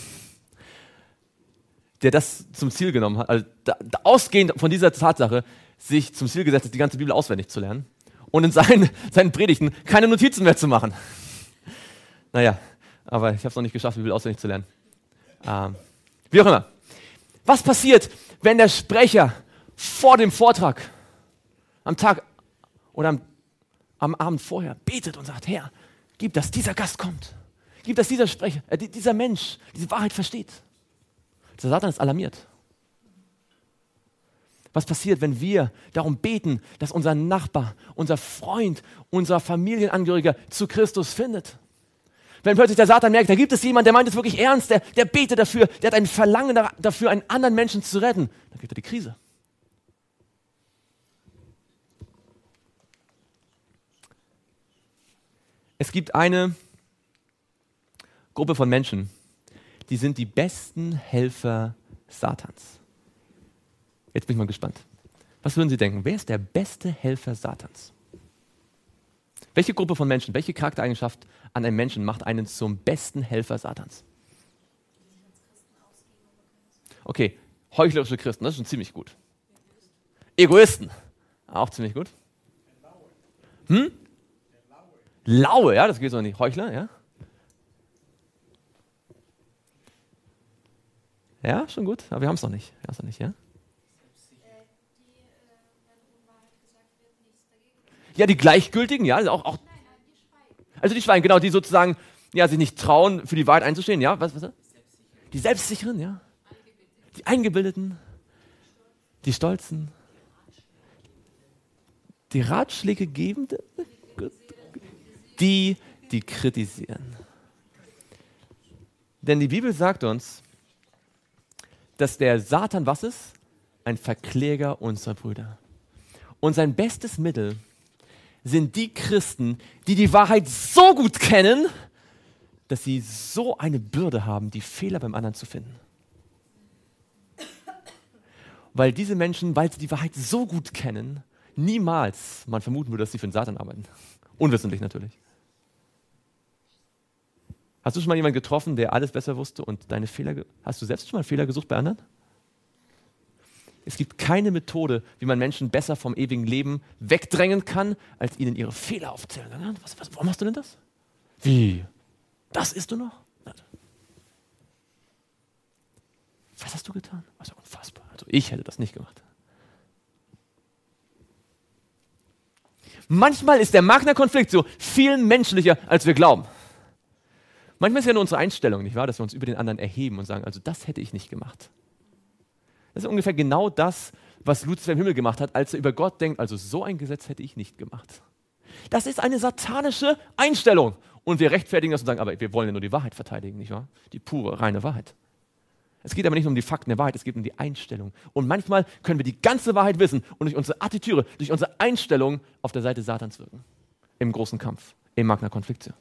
[SPEAKER 1] der das zum Ziel genommen hat, also da, da ausgehend von dieser Tatsache, sich zum Ziel gesetzt hat, die ganze Bibel auswendig zu lernen und in seinen, seinen Predigten keine Notizen mehr zu machen. Naja, aber ich habe es noch nicht geschafft, die Bibel auswendig zu lernen. Ähm, wie auch immer. Was passiert, wenn der Sprecher vor dem Vortrag am Tag oder am, am Abend vorher betet und sagt, Herr, gib, dass dieser Gast kommt. Gib, dass dieser Sprecher, äh, dieser Mensch diese Wahrheit versteht. Der Satan ist alarmiert. Was passiert, wenn wir darum beten, dass unser Nachbar, unser Freund, unser Familienangehöriger zu Christus findet? Wenn plötzlich der Satan merkt, da gibt es jemanden, der meint es wirklich ernst, der, der betet dafür, der hat ein Verlangen dafür, einen anderen Menschen zu retten, dann kriegt er die Krise. Es gibt eine Gruppe von Menschen, die sind die besten Helfer Satans. Jetzt bin ich mal gespannt. Was würden Sie denken? Wer ist der beste Helfer Satans? Welche Gruppe von Menschen, welche Charaktereigenschaft an einem Menschen macht einen zum besten Helfer Satans? Okay, heuchlerische Christen, das ist schon ziemlich gut. Egoisten, auch ziemlich gut. Hm? Laue, ja, das geht so nicht. Heuchler, ja. Ja, schon gut, aber wir haben es noch nicht. Wir haben es noch nicht, ja. Ja, die Gleichgültigen, ja, also auch, auch. Also die Schweine, genau, die sozusagen, ja, sich nicht trauen, für die Wahrheit einzustehen, ja. Was, was? Die Selbstsicheren, ja. Die Eingebildeten, die Stolzen, die Ratschläge gebenden, die, die kritisieren. Denn die Bibel sagt uns, dass der Satan was ist? Ein Verkläger unserer Brüder. Und sein bestes Mittel sind die Christen, die die Wahrheit so gut kennen, dass sie so eine Bürde haben, die Fehler beim anderen zu finden. Weil diese Menschen, weil sie die Wahrheit so gut kennen, niemals man vermuten würde, dass sie für den Satan arbeiten. Unwissentlich natürlich. Hast du schon mal jemanden getroffen, der alles besser wusste und deine Fehler... Ge- Hast du selbst schon mal Fehler gesucht bei anderen? Es gibt keine Methode, wie man Menschen besser vom ewigen Leben wegdrängen kann, als ihnen ihre Fehler aufzählen. Was, was, warum machst du denn das? Wie? Das isst du noch? Was hast du getan? Das ist ja unfassbar. Also ich hätte das nicht gemacht. Manchmal ist der Magna-Konflikt so viel menschlicher, als wir glauben. Manchmal ist ja nur unsere Einstellung, nicht wahr, dass wir uns über den anderen erheben und sagen, also das hätte ich nicht gemacht. Das ist ungefähr genau das, was Luzifer im Himmel gemacht hat, als er über Gott denkt, also so ein Gesetz hätte ich nicht gemacht. Das ist eine satanische Einstellung. Und wir rechtfertigen das und sagen, aber wir wollen ja nur die Wahrheit verteidigen, nicht wahr? Die pure, reine Wahrheit. Es geht aber nicht um die Fakten der Wahrheit, es geht um die Einstellung. Und manchmal können wir die ganze Wahrheit wissen und durch unsere Attitüde, durch unsere Einstellung auf der Seite Satans wirken. Im großen Kampf, im Magna-Konflikt.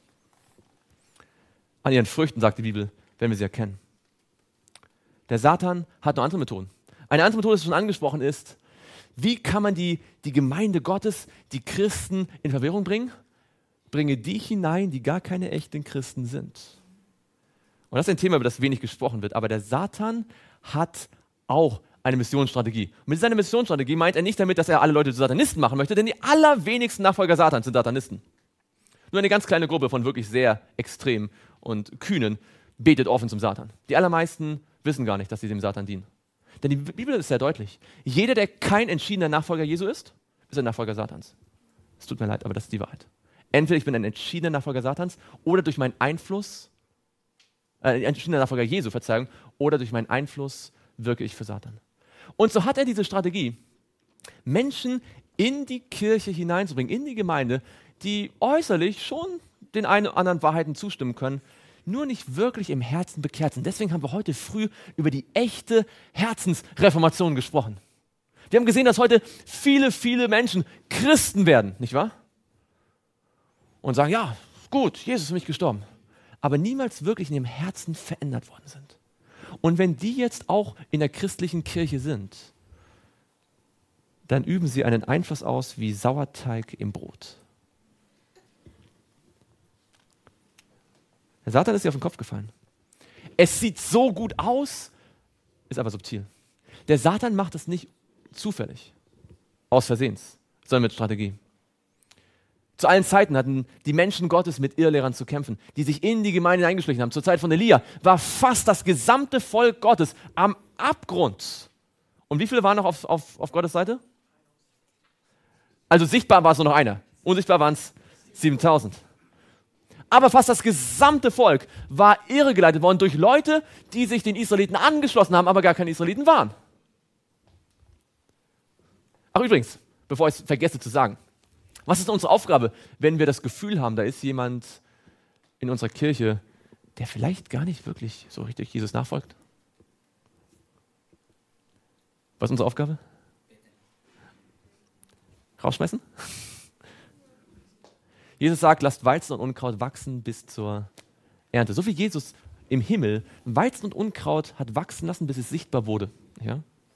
[SPEAKER 1] An ihren Früchten, sagt die Bibel, wenn wir sie erkennen. Der Satan hat noch andere Methoden. Eine andere Methode, die schon angesprochen ist, wie kann man die, die Gemeinde Gottes, die Christen in Verwirrung bringen? Bringe die hinein, die gar keine echten Christen sind. Und das ist ein Thema, über das wenig gesprochen wird. Aber der Satan hat auch eine Missionsstrategie. Und mit seiner Missionsstrategie meint er nicht damit, dass er alle Leute zu Satanisten machen möchte, denn die allerwenigsten Nachfolger Satans sind Satanisten. Nur eine ganz kleine Gruppe von wirklich sehr extremen und kühnen betet offen zum Satan. Die allermeisten wissen gar nicht, dass sie dem Satan dienen. Denn die Bibel ist sehr deutlich. Jeder, der kein entschiedener Nachfolger Jesu ist, ist ein Nachfolger Satans. Es tut mir leid, aber das ist die Wahrheit. Entweder ich bin ein entschiedener Nachfolger Satans oder durch meinen Einfluss, äh, ein entschiedener Nachfolger Jesu, Verzeihung, oder durch meinen Einfluss wirke ich für Satan. Und so hat er diese Strategie, Menschen in die Kirche hineinzubringen, in die Gemeinde, die äußerlich schon den einen oder anderen Wahrheiten zustimmen können, nur nicht wirklich im Herzen bekehrt sind. Deswegen haben wir heute früh über die echte Herzensreformation gesprochen. Wir haben gesehen, dass heute viele, viele Menschen Christen werden, nicht wahr? Und sagen, ja, gut, Jesus ist für mich gestorben. Aber niemals wirklich in ihrem Herzen verändert worden sind. Und wenn die jetzt auch in der christlichen Kirche sind, dann üben sie einen Einfluss aus wie Sauerteig im Brot. Der Satan ist ihr auf den Kopf gefallen. Es sieht so gut aus, ist aber subtil. Der Satan macht es nicht zufällig, aus Versehens, sondern mit Strategie. Zu allen Zeiten hatten die Menschen Gottes mit Irrlehrern zu kämpfen, die sich in die Gemeinde eingeschlichen haben. Zur Zeit von Elia war fast das gesamte Volk Gottes am Abgrund. Und wie viele waren noch auf, auf, auf Gottes Seite? Also sichtbar war es nur noch einer. Unsichtbar waren es siebentausend. Aber fast das gesamte Volk war irregeleitet worden durch Leute, die sich den Israeliten angeschlossen haben, aber gar keine Israeliten waren. Ach übrigens, bevor ich es vergesse zu sagen, was ist unsere Aufgabe, wenn wir das Gefühl haben, da ist jemand in unserer Kirche, der vielleicht gar nicht wirklich so richtig Jesus nachfolgt? Was ist unsere Aufgabe? Rausschmeißen? Jesus sagt, lasst Weizen und Unkraut wachsen bis zur Ernte. So wie Jesus im Himmel Weizen und Unkraut hat wachsen lassen, bis es sichtbar wurde. Ja?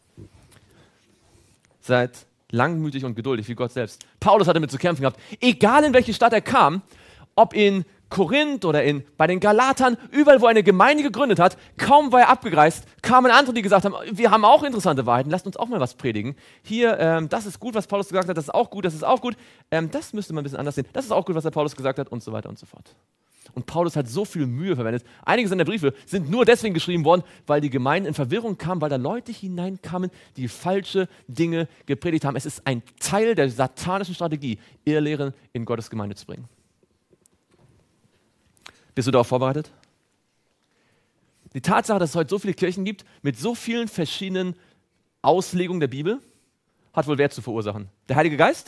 [SPEAKER 1] Seid langmütig und geduldig, wie Gott selbst. Paulus hatte damit zu kämpfen gehabt. Egal in welche Stadt er kam, ob in Korinth oder in, bei den Galatern, überall, wo er eine Gemeinde gegründet hat, kaum war er abgereist, kamen andere, die gesagt haben, wir haben auch interessante Wahrheiten, lasst uns auch mal was predigen. Hier, ähm, das ist gut, was Paulus gesagt hat, das ist auch gut, das ist auch gut. Ähm, das müsste man ein bisschen anders sehen. Das ist auch gut, was der Paulus gesagt hat und so weiter und so fort. Und Paulus hat so viel Mühe verwendet. Einige seiner Briefe sind nur deswegen geschrieben worden, weil die Gemeinden in Verwirrung kamen, weil da Leute hineinkamen, die falsche Dinge gepredigt haben. Es ist ein Teil der satanischen Strategie, Irrlehren in Gottes Gemeinde zu bringen. Bist du darauf vorbereitet? Die Tatsache, dass es heute so viele Kirchen gibt, mit so vielen verschiedenen Auslegungen der Bibel, hat wohl Wert zu verursachen. Der Heilige Geist,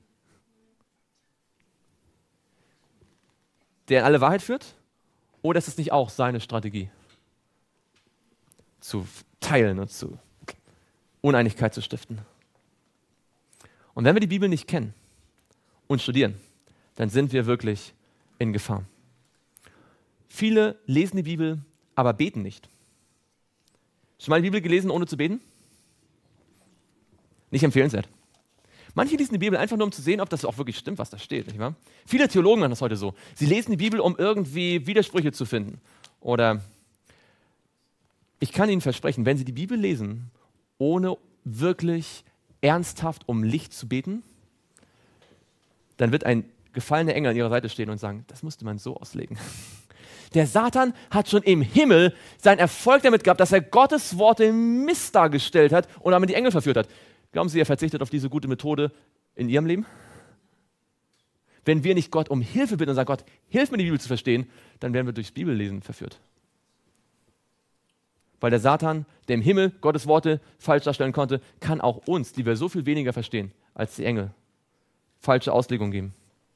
[SPEAKER 1] der in alle Wahrheit führt, oder ist es nicht auch seine Strategie, zu teilen und zu Uneinigkeit zu stiften? Und wenn wir die Bibel nicht kennen und studieren, dann sind wir wirklich in Gefahr. Viele lesen die Bibel, aber beten nicht. Schon mal die Bibel gelesen, ohne zu beten? Nicht empfehlenswert. Manche lesen die Bibel einfach nur, um zu sehen, ob das auch wirklich stimmt, was da steht. Nicht wahr? Viele Theologen machen das heute so. Sie lesen die Bibel, um irgendwie Widersprüche zu finden. Oder ich kann Ihnen versprechen, wenn Sie die Bibel lesen, ohne wirklich ernsthaft um Licht zu beten, dann wird ein gefallener Engel an Ihrer Seite stehen und sagen, das musste man so auslegen. Der Satan hat schon im Himmel seinen Erfolg damit gehabt, dass er Gottes Worte Mist dargestellt hat und damit die Engel verführt hat. Glauben Sie, er verzichtet auf diese gute Methode in Ihrem Leben? Wenn wir nicht Gott um Hilfe bitten und sagen, Gott, hilf mir die Bibel zu verstehen, dann werden wir durchs Bibellesen verführt. Weil der Satan, der im Himmel Gottes Worte falsch darstellen konnte, kann auch uns, die wir so viel weniger verstehen als die Engel, falsche Auslegungen geben.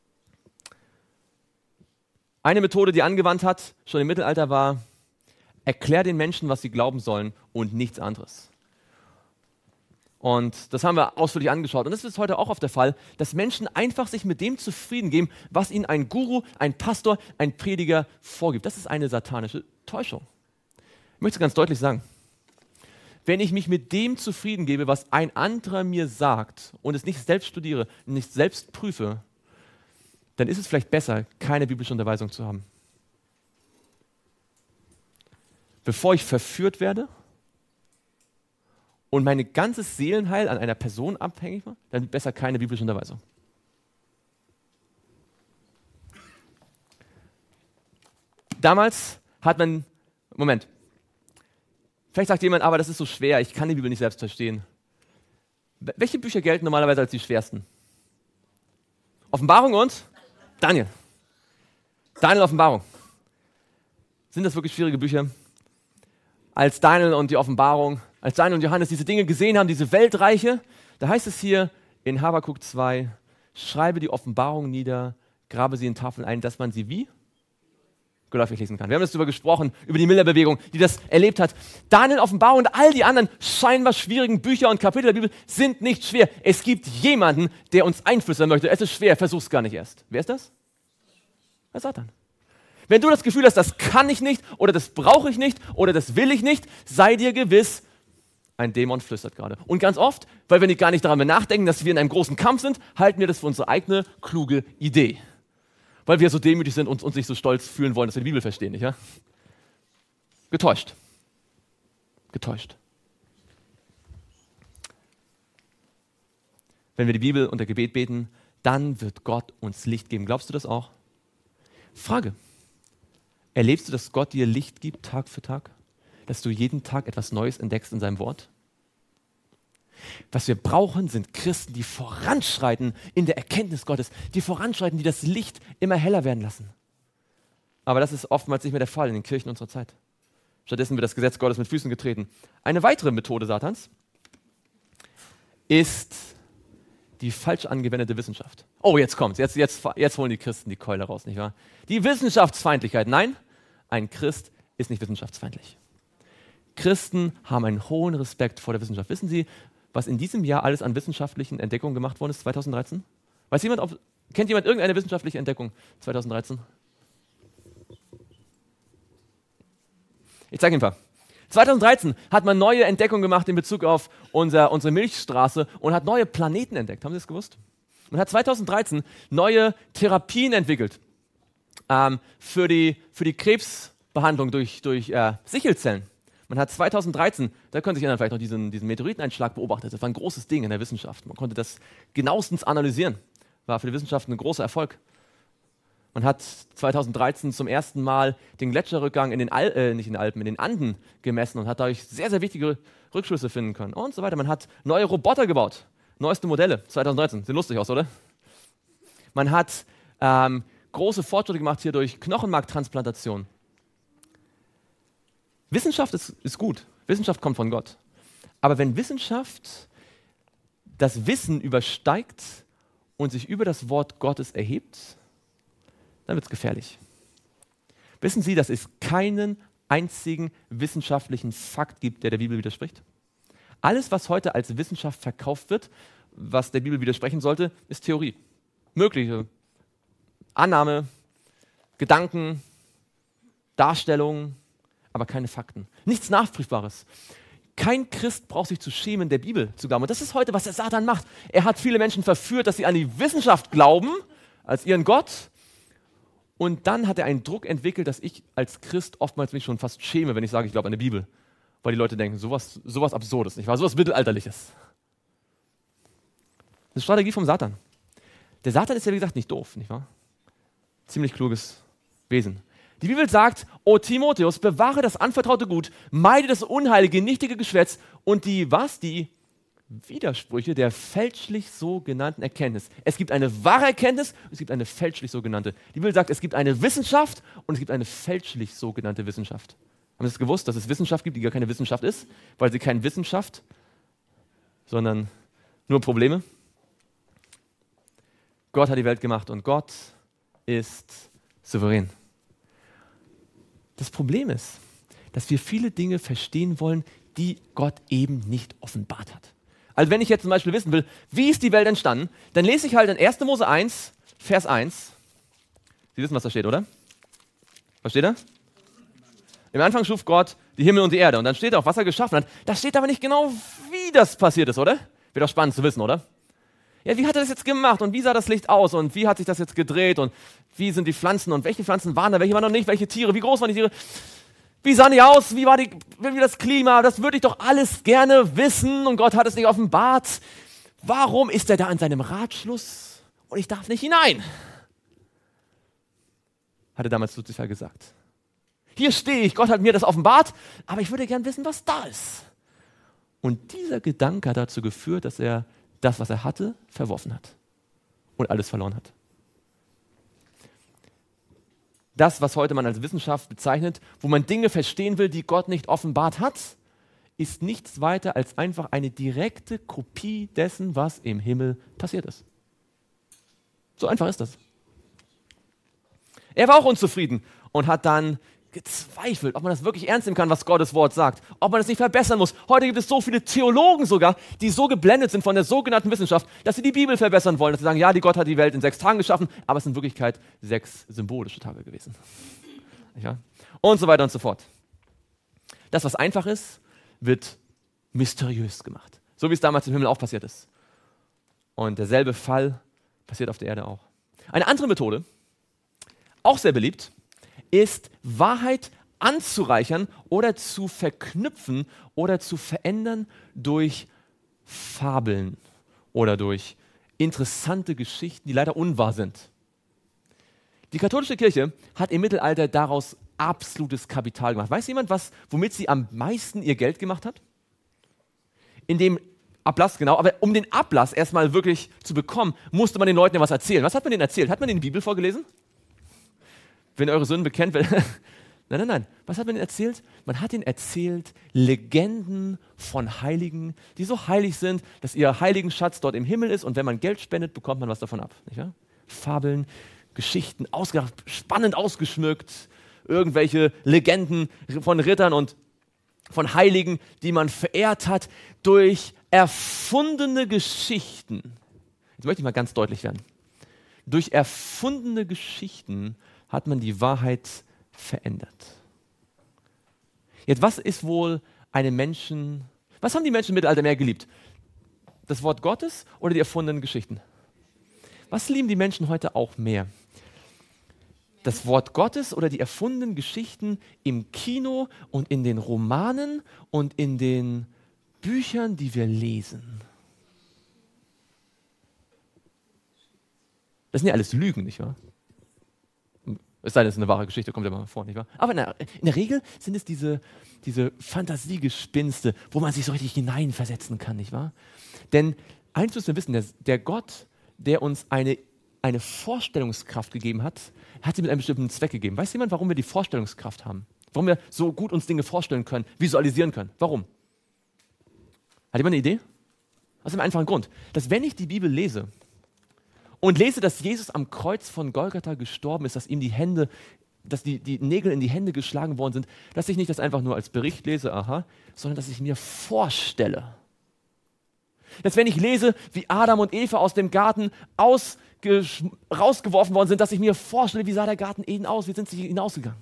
[SPEAKER 1] Eine Methode, die er angewandt hat, schon im Mittelalter, war, erklär den Menschen, was sie glauben sollen und nichts anderes. Und das haben wir ausführlich angeschaut. Und das ist heute auch oft der Fall, dass Menschen einfach sich mit dem zufrieden geben, was ihnen ein Guru, ein Pastor, ein Prediger vorgibt. Das ist eine satanische Täuschung. Ich möchte es ganz deutlich sagen. Wenn ich mich mit dem zufrieden gebe, was ein anderer mir sagt und es nicht selbst studiere, nicht selbst prüfe, dann ist es vielleicht besser, keine biblische Unterweisung zu haben. Bevor ich verführt werde und mein ganzes Seelenheil an einer Person abhängig mache, dann besser keine biblische Unterweisung. Damals hat man, Moment, vielleicht sagt jemand, aber das ist so schwer, ich kann die Bibel nicht selbst verstehen. Welche Bücher gelten normalerweise als die schwersten? Offenbarung und Daniel. Daniel, Offenbarung. Sind das wirklich schwierige Bücher? Als Daniel und die Offenbarung, als Daniel und Johannes diese Dinge gesehen haben, diese Weltreiche, da heißt es hier in Habakuk zwei, schreibe die Offenbarung nieder, grabe sie in Tafeln ein, dass man sie wie? Geläufig lesen kann. Wir haben jetzt darüber gesprochen, über die Miller-Bewegung, die das erlebt hat. Daniel, Offenbarung und all die anderen scheinbar schwierigen Bücher und Kapitel der Bibel sind nicht schwer. Es gibt jemanden, der uns einflüstern möchte, es ist schwer, versuch's gar nicht erst. Wer ist das? Der Satan. Wenn du das Gefühl hast, das kann ich nicht oder das brauche ich nicht oder das will ich nicht, sei dir gewiss, ein Dämon flüstert gerade. Und ganz oft, weil wir nicht gar nicht daran nachdenken, dass wir in einem großen Kampf sind, halten wir das für unsere eigene kluge Idee. Weil wir so demütig sind und uns nicht so stolz fühlen wollen, dass wir die Bibel verstehen, nicht wahr? Getäuscht. Getäuscht. Wenn wir die Bibel unter Gebet beten, dann wird Gott uns Licht geben. Glaubst du das auch? Frage. Erlebst du, dass Gott dir Licht gibt, Tag für Tag? Dass du jeden Tag etwas Neues entdeckst in seinem Wort? Was wir brauchen, sind Christen, die voranschreiten in der Erkenntnis Gottes, die voranschreiten, die das Licht immer heller werden lassen. Aber das ist oftmals nicht mehr der Fall in den Kirchen unserer Zeit. Stattdessen wird das Gesetz Gottes mit Füßen getreten. Eine weitere Methode Satans ist die falsch angewendete Wissenschaft. Oh, jetzt kommt's. Jetzt, jetzt, jetzt holen die Christen die Keule raus, nicht wahr? Die Wissenschaftsfeindlichkeit. Nein, ein Christ ist nicht wissenschaftsfeindlich. Christen haben einen hohen Respekt vor der Wissenschaft. Wissen Sie, was in diesem Jahr alles an wissenschaftlichen Entdeckungen gemacht worden ist, zweitausenddreizehn? Weiß jemand, ob, kennt jemand irgendeine wissenschaftliche Entdeckung zweitausenddreizehn? Ich zeige Ihnen ein paar. zweitausenddreizehn hat man neue Entdeckungen gemacht in Bezug auf unser, unsere Milchstraße und hat neue Planeten entdeckt. Haben Sie das gewusst? Man hat zweitausenddreizehn neue Therapien entwickelt ähm, für, die, für die Krebsbehandlung durch, durch äh, Sichelzellen. Man hat zweitausenddreizehn, da können Sie sich erinnern, vielleicht noch diesen, diesen Meteoriteneinschlag beobachtet. Das war ein großes Ding in der Wissenschaft. Man konnte das genauestens analysieren. War für die Wissenschaft ein großer Erfolg. Man hat zweitausenddreizehn zum ersten Mal den Gletscherrückgang in den, Al äh, nicht in den Alpen, in den Anden gemessen und hat dadurch sehr, sehr wichtige Rückschlüsse finden können und so weiter. Man hat neue Roboter gebaut, neueste Modelle, zweitausenddreizehn. Sieht lustig aus, oder? Man hat ähm, große Fortschritte gemacht hier durch Knochenmarktransplantation. Wissenschaft ist, ist gut. Wissenschaft kommt von Gott. Aber wenn Wissenschaft das Wissen übersteigt und sich über das Wort Gottes erhebt, dann wird es gefährlich. Wissen Sie, dass es keinen einzigen wissenschaftlichen Fakt gibt, der der Bibel widerspricht? Alles, was heute als Wissenschaft verkauft wird, was der Bibel widersprechen sollte, ist Theorie. Mögliche Annahme, Gedanken, Darstellungen, aber keine Fakten. Nichts Nachprüfbares. Kein Christ braucht sich zu schämen, der Bibel zu glauben. Und das ist heute, was der Satan macht. Er hat viele Menschen verführt, dass sie an die Wissenschaft glauben, als ihren Gott. Und dann hat er einen Druck entwickelt, dass ich als Christ oftmals mich schon fast schäme, wenn ich sage, ich glaube an die Bibel. Weil die Leute denken, sowas, sowas Absurdes, nicht wahr? Sowas Mittelalterliches. Das ist eine Strategie vom Satan. Der Satan ist ja, wie gesagt, nicht doof, nicht wahr? Ziemlich kluges Wesen. Die Bibel sagt, O Timotheus, bewahre das anvertraute Gut, meide das unheilige, nichtige Geschwätz und die, was? Die Widersprüche der fälschlich sogenannten Erkenntnis. Es gibt eine wahre Erkenntnis und es gibt eine fälschlich sogenannte. Die Bibel sagt, es gibt eine Wissenschaft und es gibt eine fälschlich sogenannte Wissenschaft. Haben Sie es gewusst, dass es Wissenschaft gibt, die gar keine Wissenschaft ist, weil sie keine Wissenschaft, sondern nur Probleme? Gott hat die Welt gemacht und Gott ist souverän. Das Problem ist, dass wir viele Dinge verstehen wollen, die Gott eben nicht offenbart hat. Also wenn ich jetzt zum Beispiel wissen will, wie ist die Welt entstanden, dann lese ich halt in erster Mose eins, Vers eins. Sie wissen, was da steht, oder? Was steht da? Im Anfang schuf Gott die Himmel und die Erde. Und dann steht auch, was er geschaffen hat. Da steht aber nicht genau, wie das passiert ist, oder? Wird doch spannend zu wissen, oder? Ja, wie hat er das jetzt gemacht und wie sah das Licht aus und wie hat sich das jetzt gedreht und wie sind die Pflanzen und welche Pflanzen waren da, welche waren noch nicht, welche Tiere, wie groß waren die Tiere, wie sahen die aus, wie war die, wie das Klima, das würde ich doch alles gerne wissen und Gott hat es nicht offenbart. Warum ist er da an seinem Ratschluss und ich darf nicht hinein? Hat er damals Luzifer gesagt. Hier stehe ich, Gott hat mir das offenbart, aber ich würde gern wissen, was da ist. Und dieser Gedanke hat dazu geführt, dass er das, was er hatte, verworfen hat und alles verloren hat. Das, was heute man als Wissenschaft bezeichnet, wo man Dinge verstehen will, die Gott nicht offenbart hat, ist nichts weiter als einfach eine direkte Kopie dessen, was im Himmel passiert ist. So einfach ist das. Er war auch unzufrieden und hat dann gezweifelt, ob man das wirklich ernst nehmen kann, was Gottes Wort sagt, ob man es nicht verbessern muss. Heute gibt es so viele Theologen sogar, die so geblendet sind von der sogenannten Wissenschaft, dass sie die Bibel verbessern wollen, dass sie sagen, ja, die Gott hat die Welt in sechs Tagen geschaffen, aber es sind in Wirklichkeit sechs symbolische Tage gewesen. Ja? Und so weiter und so fort. Das, was einfach ist, wird mysteriös gemacht. So wie es damals im Himmel auch passiert ist. Und derselbe Fall passiert auf der Erde auch. Eine andere Methode, auch sehr beliebt, ist Wahrheit anzureichern oder zu verknüpfen oder zu verändern durch Fabeln oder durch interessante Geschichten, die leider unwahr sind. Die katholische Kirche hat im Mittelalter daraus absolutes Kapital gemacht. Weiß jemand, was, womit sie am meisten ihr Geld gemacht hat? In dem Ablass, genau, aber um den Ablass erstmal wirklich zu bekommen, musste man den Leuten ja was erzählen. Was hat man denen erzählt? Hat man denen die Bibel vorgelesen? Wenn ihr eure Sünden bekennt, nein, nein, nein. Was hat man ihnen erzählt? Man hat ihnen erzählt Legenden von Heiligen, die so heilig sind, dass ihr Heiligenschatz dort im Himmel ist und wenn man Geld spendet, bekommt man was davon ab. Nicht wahr? Fabeln, Geschichten, ausgedacht, spannend ausgeschmückt, irgendwelche Legenden von Rittern und von Heiligen, die man verehrt hat, durch erfundene Geschichten. Jetzt möchte ich mal ganz deutlich werden. Durch erfundene Geschichten hat man die Wahrheit verändert. Jetzt, was ist wohl eine Menschen, was haben die Menschen im Mittelalter mehr geliebt? Das Wort Gottes oder die erfundenen Geschichten? Was lieben die Menschen heute auch mehr? Das Wort Gottes oder die erfundenen Geschichten im Kino und in den Romanen und in den Büchern, die wir lesen? Das sind ja alles Lügen, nicht wahr? Es sei denn, es ist eine wahre Geschichte, kommt ja mal vor, nicht wahr? Aber in der, in der Regel sind es diese, diese Fantasiegespinste, wo man sich so richtig hineinversetzen kann, nicht wahr? Denn eins müssen wir wissen, der, der Gott, der uns eine, eine Vorstellungskraft gegeben hat, hat sie mit einem bestimmten Zweck gegeben. Weiß jemand, warum wir die Vorstellungskraft haben? Warum wir so gut uns Dinge vorstellen können, visualisieren können? Warum? Hat jemand eine Idee? Aus einem einfachen Grund, dass wenn ich die Bibel lese, und lese, dass Jesus am Kreuz von Golgatha gestorben ist, dass ihm die Hände, dass die, die Nägel in die Hände geschlagen worden sind, dass ich nicht das einfach nur als Bericht lese, aha, sondern dass ich mir vorstelle. Dass wenn ich lese, wie Adam und Eva aus dem Garten rausgeworfen worden sind, dass ich mir vorstelle, wie sah der Garten Eden aus, wie sind sie hinausgegangen.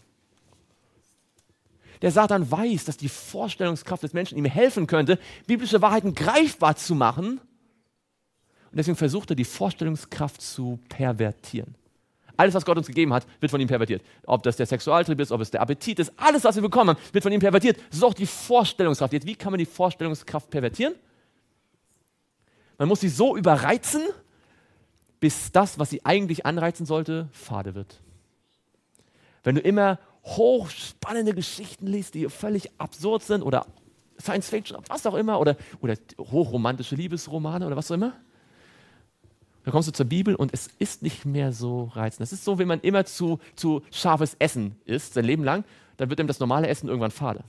[SPEAKER 1] Der Satan weiß, dass die Vorstellungskraft des Menschen ihm helfen könnte, biblische Wahrheiten greifbar zu machen. Und deswegen versucht er, die Vorstellungskraft zu pervertieren. Alles, was Gott uns gegeben hat, wird von ihm pervertiert. Ob das der Sexualtrieb ist, ob es der Appetit ist, alles, was wir bekommen haben, wird von ihm pervertiert. Das ist auch die Vorstellungskraft. Jetzt, wie kann man die Vorstellungskraft pervertieren? Man muss sie so überreizen, bis das, was sie eigentlich anreizen sollte, fade wird. Wenn du immer hochspannende Geschichten liest, die völlig absurd sind oder Science Fiction, was auch immer, oder, oder hochromantische Liebesromane oder was auch immer, dann kommst du zur Bibel und es ist nicht mehr so reizend. Das ist so, wenn man immer zu, zu scharfes Essen isst, sein Leben lang, dann wird ihm das normale Essen irgendwann fade.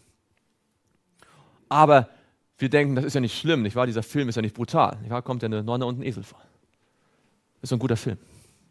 [SPEAKER 1] Aber wir denken, das ist ja nicht schlimm, nicht wahr? Dieser Film ist ja nicht brutal. Nicht wahr? Kommt ja eine Nonne und ein Esel vor. Das ist so ein guter Film.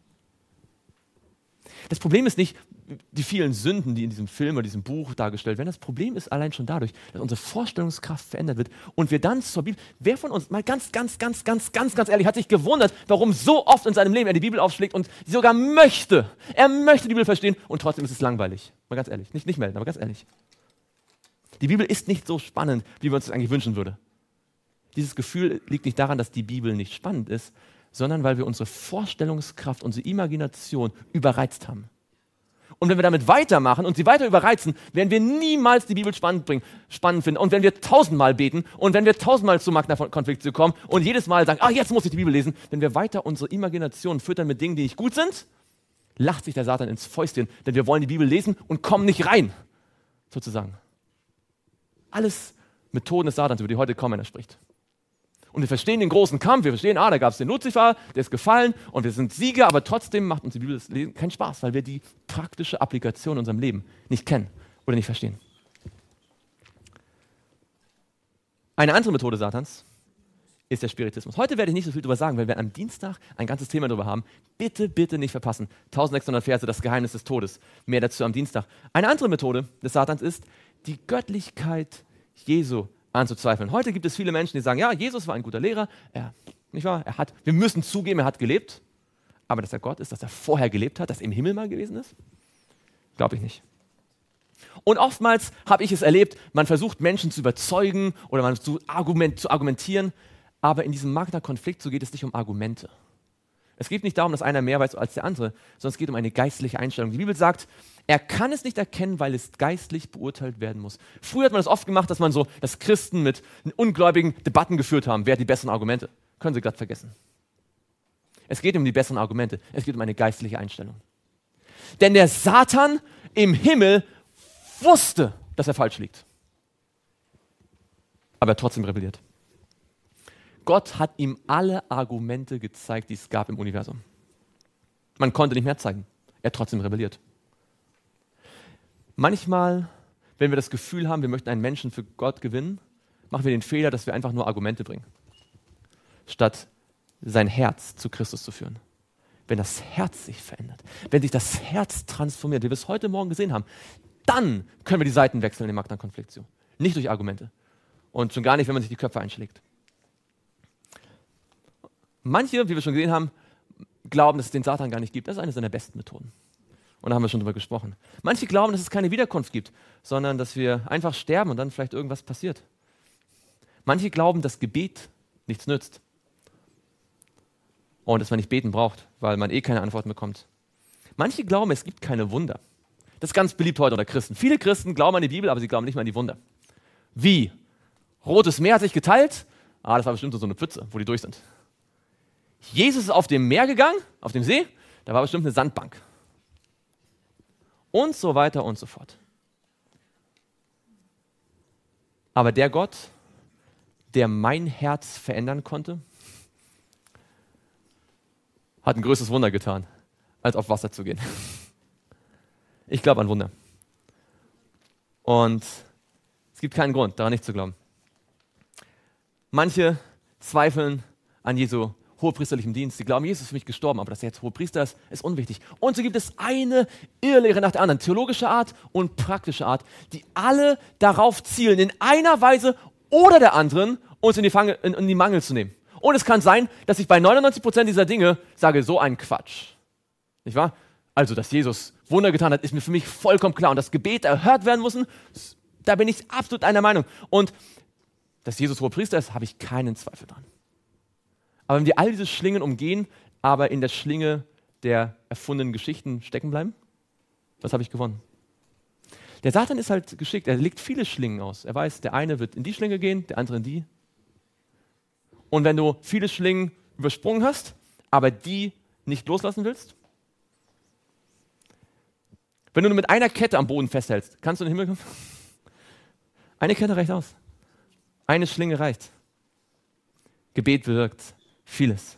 [SPEAKER 1] Das Problem ist nicht die vielen Sünden, die in diesem Film oder diesem Buch dargestellt werden. Das Problem ist allein schon dadurch, dass unsere Vorstellungskraft verändert wird und wir dann zur Bibel, wer von uns, mal ganz, ganz, ganz, ganz, ganz, ganz ehrlich, hat sich gewundert, warum so oft in seinem Leben er die Bibel aufschlägt und sogar möchte, er möchte die Bibel verstehen und trotzdem ist es langweilig. Mal ganz ehrlich, nicht, nicht melden, aber ganz ehrlich. Die Bibel ist nicht so spannend, wie man uns das eigentlich wünschen würde. Dieses Gefühl liegt nicht daran, dass die Bibel nicht spannend ist, sondern weil wir unsere Vorstellungskraft, unsere Imagination überreizt haben. Und wenn wir damit weitermachen und sie weiter überreizen, werden wir niemals die Bibel spannend, bringen, spannend finden. Und wenn wir tausendmal beten und wenn wir tausendmal zu Magna-Konflikte kommen und jedes Mal sagen, ah, jetzt muss ich die Bibel lesen, wenn wir weiter unsere Imagination füttern mit Dingen, die nicht gut sind, lacht sich der Satan ins Fäustchen, denn wir wollen die Bibel lesen und kommen nicht rein, sozusagen. Alles Methoden des Satans, über die heute kaum einer spricht. Und wir verstehen den großen Kampf, wir verstehen, ah, da gab es den Luzifer, der ist gefallen und wir sind Sieger, aber trotzdem macht uns die Bibel das Lesen keinen Spaß, weil wir die praktische Applikation in unserem Leben nicht kennen oder nicht verstehen. Eine andere Methode Satans ist der Spiritismus. Heute werde ich nicht so viel darüber sagen, weil wir am Dienstag ein ganzes Thema darüber haben. Bitte, bitte nicht verpassen. eintausendsechshundert Verse, das Geheimnis des Todes. Mehr dazu am Dienstag. Eine andere Methode des Satans ist, die Göttlichkeit Jesu anzuzweifeln. Heute gibt es viele Menschen, die sagen, ja, Jesus war ein guter Lehrer, er, nicht wahr? Er hat, wir müssen zugeben, er hat gelebt, aber dass er Gott ist, dass er vorher gelebt hat, dass er im Himmel mal gewesen ist, glaube ich nicht. Und oftmals habe ich es erlebt, man versucht Menschen zu überzeugen oder man zu, argument, zu argumentieren, aber in diesem Magna-Konflikt, so geht es nicht um Argumente. Es geht nicht darum, dass einer mehr weiß als der andere, sondern es geht um eine geistliche Einstellung. Die Bibel sagt, er kann es nicht erkennen, weil es geistlich beurteilt werden muss. Früher hat man das oft gemacht, dass man so, dass Christen mit Ungläubigen Debatten geführt haben. Wer hat die besseren Argumente? Können Sie glatt vergessen. Es geht um die besseren Argumente. Es geht um eine geistliche Einstellung. Denn der Satan im Himmel wusste, dass er falsch liegt. Aber er hat trotzdem rebelliert. Gott hat ihm alle Argumente gezeigt, die es gab im Universum. Man konnte nicht mehr zeigen. Er hat trotzdem rebelliert. Manchmal, wenn wir das Gefühl haben, wir möchten einen Menschen für Gott gewinnen, machen wir den Fehler, dass wir einfach nur Argumente bringen, statt sein Herz zu Christus zu führen. Wenn das Herz sich verändert, wenn sich das Herz transformiert, wie wir es heute Morgen gesehen haben, dann können wir die Seiten wechseln im Magna-Konflikt zu. Nicht durch Argumente. Und schon gar nicht, wenn man sich die Köpfe einschlägt. Manche, wie wir schon gesehen haben, glauben, dass es den Satan gar nicht gibt. Das ist eine seiner besten Methoden. Und da haben wir schon drüber gesprochen. Manche glauben, dass es keine Wiederkunft gibt, sondern dass wir einfach sterben und dann vielleicht irgendwas passiert. Manche glauben, dass Gebet nichts nützt. Und dass man nicht beten braucht, weil man eh keine Antworten bekommt. Manche glauben, es gibt keine Wunder. Das ist ganz beliebt heute unter Christen. Viele Christen glauben an die Bibel, aber sie glauben nicht mehr an die Wunder. Wie? Rotes Meer hat sich geteilt? Ah, das war bestimmt so eine Pfütze, wo die durch sind. Jesus ist auf dem Meer gegangen, auf dem See, da war bestimmt eine Sandbank. Und so weiter und so fort. Aber der Gott, der mein Herz verändern konnte, hat ein größeres Wunder getan, als auf Wasser zu gehen. Ich glaube an Wunder. Und es gibt keinen Grund, daran nicht zu glauben. Manche zweifeln an Jesu hohepriesterlichem Dienst. Sie glauben, Jesus ist für mich gestorben, aber dass er jetzt Hohepriester ist, ist unwichtig. Und so gibt es eine Irrlehre nach der anderen, theologische Art und praktische Art, die alle darauf zielen, in einer Weise oder der anderen uns in die, Fange, in, in die Mangel zu nehmen. Und es kann sein, dass ich bei neunundneunzig Prozent dieser Dinge sage, so ein Quatsch. Nicht wahr? Also, dass Jesus Wunder getan hat, ist mir für mich vollkommen klar. Und dass Gebet erhört werden muss, da bin ich absolut einer Meinung. Und dass Jesus Hohepriester ist, habe ich keinen Zweifel dran. Aber wenn wir all diese Schlingen umgehen, aber in der Schlinge der erfundenen Geschichten stecken bleiben, was habe ich gewonnen? Der Satan ist halt geschickt, er legt viele Schlingen aus. Er weiß, der eine wird in die Schlinge gehen, der andere in die. Und wenn du viele Schlingen übersprungen hast, aber die nicht loslassen willst, wenn du nur mit einer Kette am Boden festhältst, kannst du in den Himmel kommen? Eine Kette reicht aus. Eine Schlinge reicht. Gebet bewirkt vieles.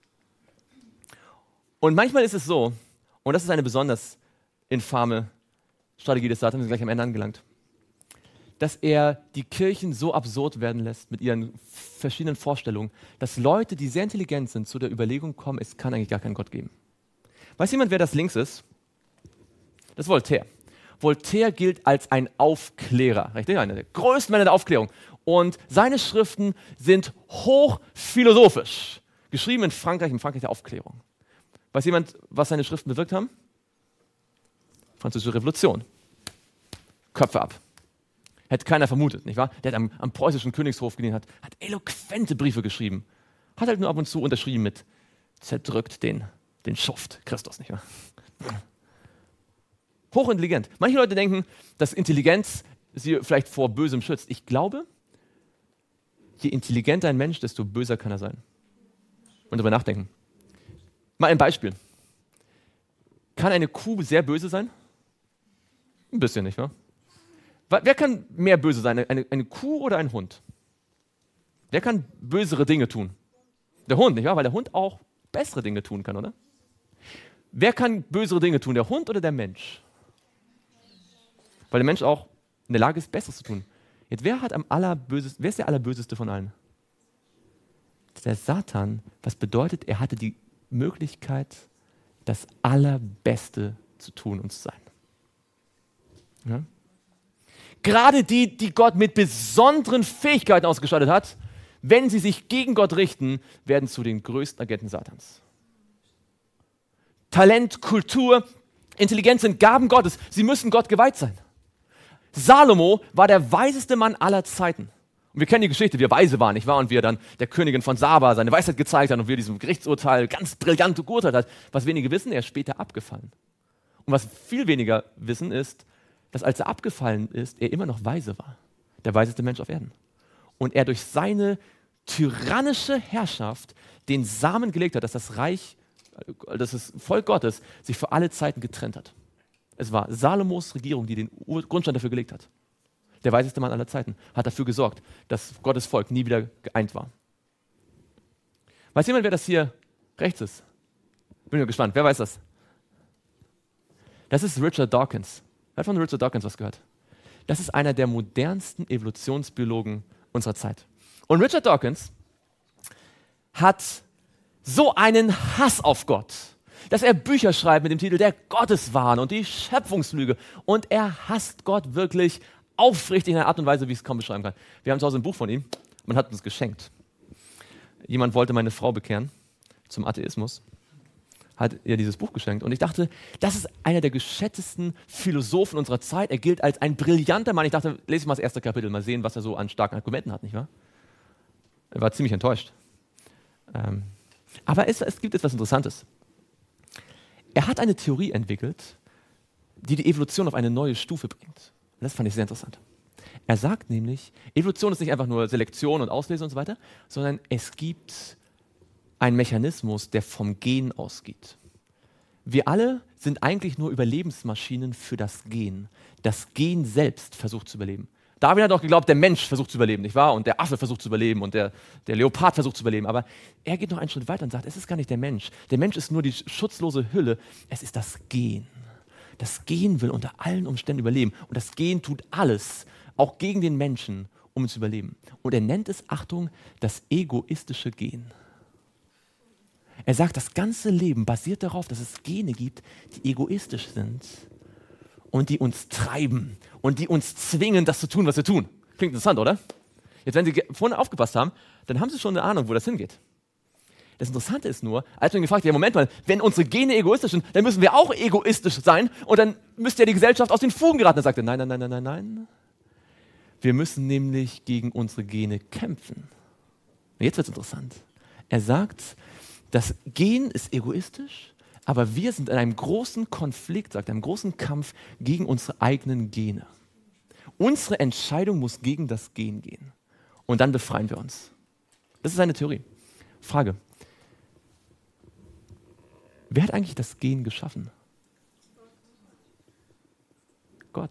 [SPEAKER 1] Und manchmal ist es so, und das ist eine besonders infame Strategie des Satans, wir sind gleich am Ende angelangt, dass er die Kirchen so absurd werden lässt mit ihren verschiedenen Vorstellungen, dass Leute, die sehr intelligent sind, zu der Überlegung kommen, es kann eigentlich gar keinen Gott geben. Weiß jemand, wer das links ist? Das ist Voltaire. Voltaire gilt als ein Aufklärer, richtig? Einer der größten Männer der Aufklärung. Und seine Schriften sind hochphilosophisch. Geschrieben in Frankreich, im Frankreich der Aufklärung. Weiß jemand, was seine Schriften bewirkt haben? Französische Revolution. Köpfe ab. Hätte keiner vermutet, nicht wahr? Der hat am, am preußischen Königshof gedient, hat, hat eloquente Briefe geschrieben. Hat halt nur ab und zu unterschrieben mit zerdrückt den, den Schuft Christus, nicht wahr? Hochintelligent. Manche Leute denken, dass Intelligenz sie vielleicht vor Bösem schützt. Ich glaube, je intelligenter ein Mensch, desto böser kann er sein. Und darüber nachdenken. Mal ein Beispiel. Kann eine Kuh sehr böse sein? Ein bisschen, nicht wahr? Wer kann mehr böse sein? Eine, eine Kuh oder ein Hund? Wer kann bösere Dinge tun? Der Hund, nicht wahr? Weil der Hund auch bessere Dinge tun kann, oder? Wer kann bösere Dinge tun? Der Hund oder der Mensch? Weil der Mensch auch in der Lage ist, Besseres zu tun. Jetzt, wer hat am allerbösesten, wer ist der allerböseste von allen? Der Satan. Was bedeutet, er hatte die Möglichkeit, das Allerbeste zu tun und zu sein. Ja? Gerade die, die Gott mit besonderen Fähigkeiten ausgestattet hat, wenn sie sich gegen Gott richten, werden zu den größten Agenten Satans. Talent, Kultur, Intelligenz sind Gaben Gottes. Sie müssen Gott geweiht sein. Salomo war der weiseste Mann aller Zeiten. Und wir kennen die Geschichte, wie er weise war, nicht wahr? Und wie er dann der Königin von Saba seine Weisheit gezeigt hat und wie er diesem Gerichtsurteil ganz brillant geurteilt hat. Was wenige wissen, er ist später abgefallen. Und was viel weniger wissen ist, dass als er abgefallen ist, er immer noch weise war. Der weiseste Mensch auf Erden. Und er durch seine tyrannische Herrschaft den Samen gelegt hat, dass das Reich, dass das Volk Gottes sich für alle Zeiten getrennt hat. Es war Salomos Regierung, die den Grundstein dafür gelegt hat. Der weiseste Mann aller Zeiten hat dafür gesorgt, dass Gottes Volk nie wieder geeint war. Weiß jemand, wer das hier rechts ist? Bin nur gespannt. Wer weiß das? Das ist Richard Dawkins. Wer hat von Richard Dawkins was gehört? Das ist einer der modernsten Evolutionsbiologen unserer Zeit. Und Richard Dawkins hat so einen Hass auf Gott, dass er Bücher schreibt mit dem Titel Der Gotteswahn und die Schöpfungslüge. Und er hasst Gott wirklich aufrichtig in einer Art und Weise, wie ich es kaum beschreiben kann. Wir haben zu Hause ein Buch von ihm, man hat uns geschenkt. Jemand wollte meine Frau bekehren zum Atheismus, hat ihr dieses Buch geschenkt. Und ich dachte, das ist einer der geschätztesten Philosophen unserer Zeit. Er gilt als ein brillanter Mann. Ich dachte, lese ich mal das erste Kapitel, mal sehen, was er so an starken Argumenten hat, nicht wahr? Er war ziemlich enttäuscht. Ähm, aber es, es gibt etwas Interessantes. Er hat eine Theorie entwickelt, die die Evolution auf eine neue Stufe bringt. Und das fand ich sehr interessant. Er sagt nämlich, Evolution ist nicht einfach nur Selektion und Auslese und so weiter, sondern es gibt einen Mechanismus, der vom Gen ausgeht. Wir alle sind eigentlich nur Überlebensmaschinen für das Gen. Das Gen selbst versucht zu überleben. Darwin hat auch geglaubt, der Mensch versucht zu überleben, nicht wahr? Und der Affe versucht zu überleben und der, der Leopard versucht zu überleben. Aber er geht noch einen Schritt weiter und sagt, es ist gar nicht der Mensch. Der Mensch ist nur die schutzlose Hülle. Es ist das Gen. Das Gen will unter allen Umständen überleben. Und das Gen tut alles, auch gegen den Menschen, um zu überleben. Und er nennt es, Achtung, das egoistische Gen. Er sagt, das ganze Leben basiert darauf, dass es Gene gibt, die egoistisch sind und die uns treiben und die uns zwingen, das zu tun, was wir tun. Klingt interessant, oder? Jetzt, wenn Sie vorhin aufgepasst haben, dann haben Sie schon eine Ahnung, wo das hingeht. Das Interessante ist nur, als man gefragt hat, ja Moment mal, wenn unsere Gene egoistisch sind, dann müssen wir auch egoistisch sein und dann müsste ja die Gesellschaft aus den Fugen geraten. Er sagte, nein, nein, nein, nein, nein, nein. Wir müssen nämlich gegen unsere Gene kämpfen. Und jetzt wird es interessant. Er sagt, das Gen ist egoistisch, aber wir sind in einem großen Konflikt, sagt er, einem großen Kampf gegen unsere eigenen Gene. Unsere Entscheidung muss gegen das Gen gehen. Und dann befreien wir uns. Das ist eine Theorie. Frage. Wer hat eigentlich das Gen geschaffen? Gott.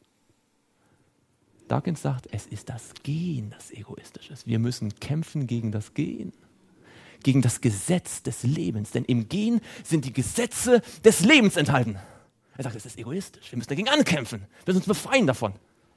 [SPEAKER 1] Dawkins sagt, es ist das Gen, das egoistisch ist. Wir müssen kämpfen gegen das Gen. Gegen das Gesetz des Lebens. Denn im Gen sind die Gesetze des Lebens enthalten. Er sagt, es ist egoistisch. Wir müssen dagegen ankämpfen. Wir müssen uns befreien davon.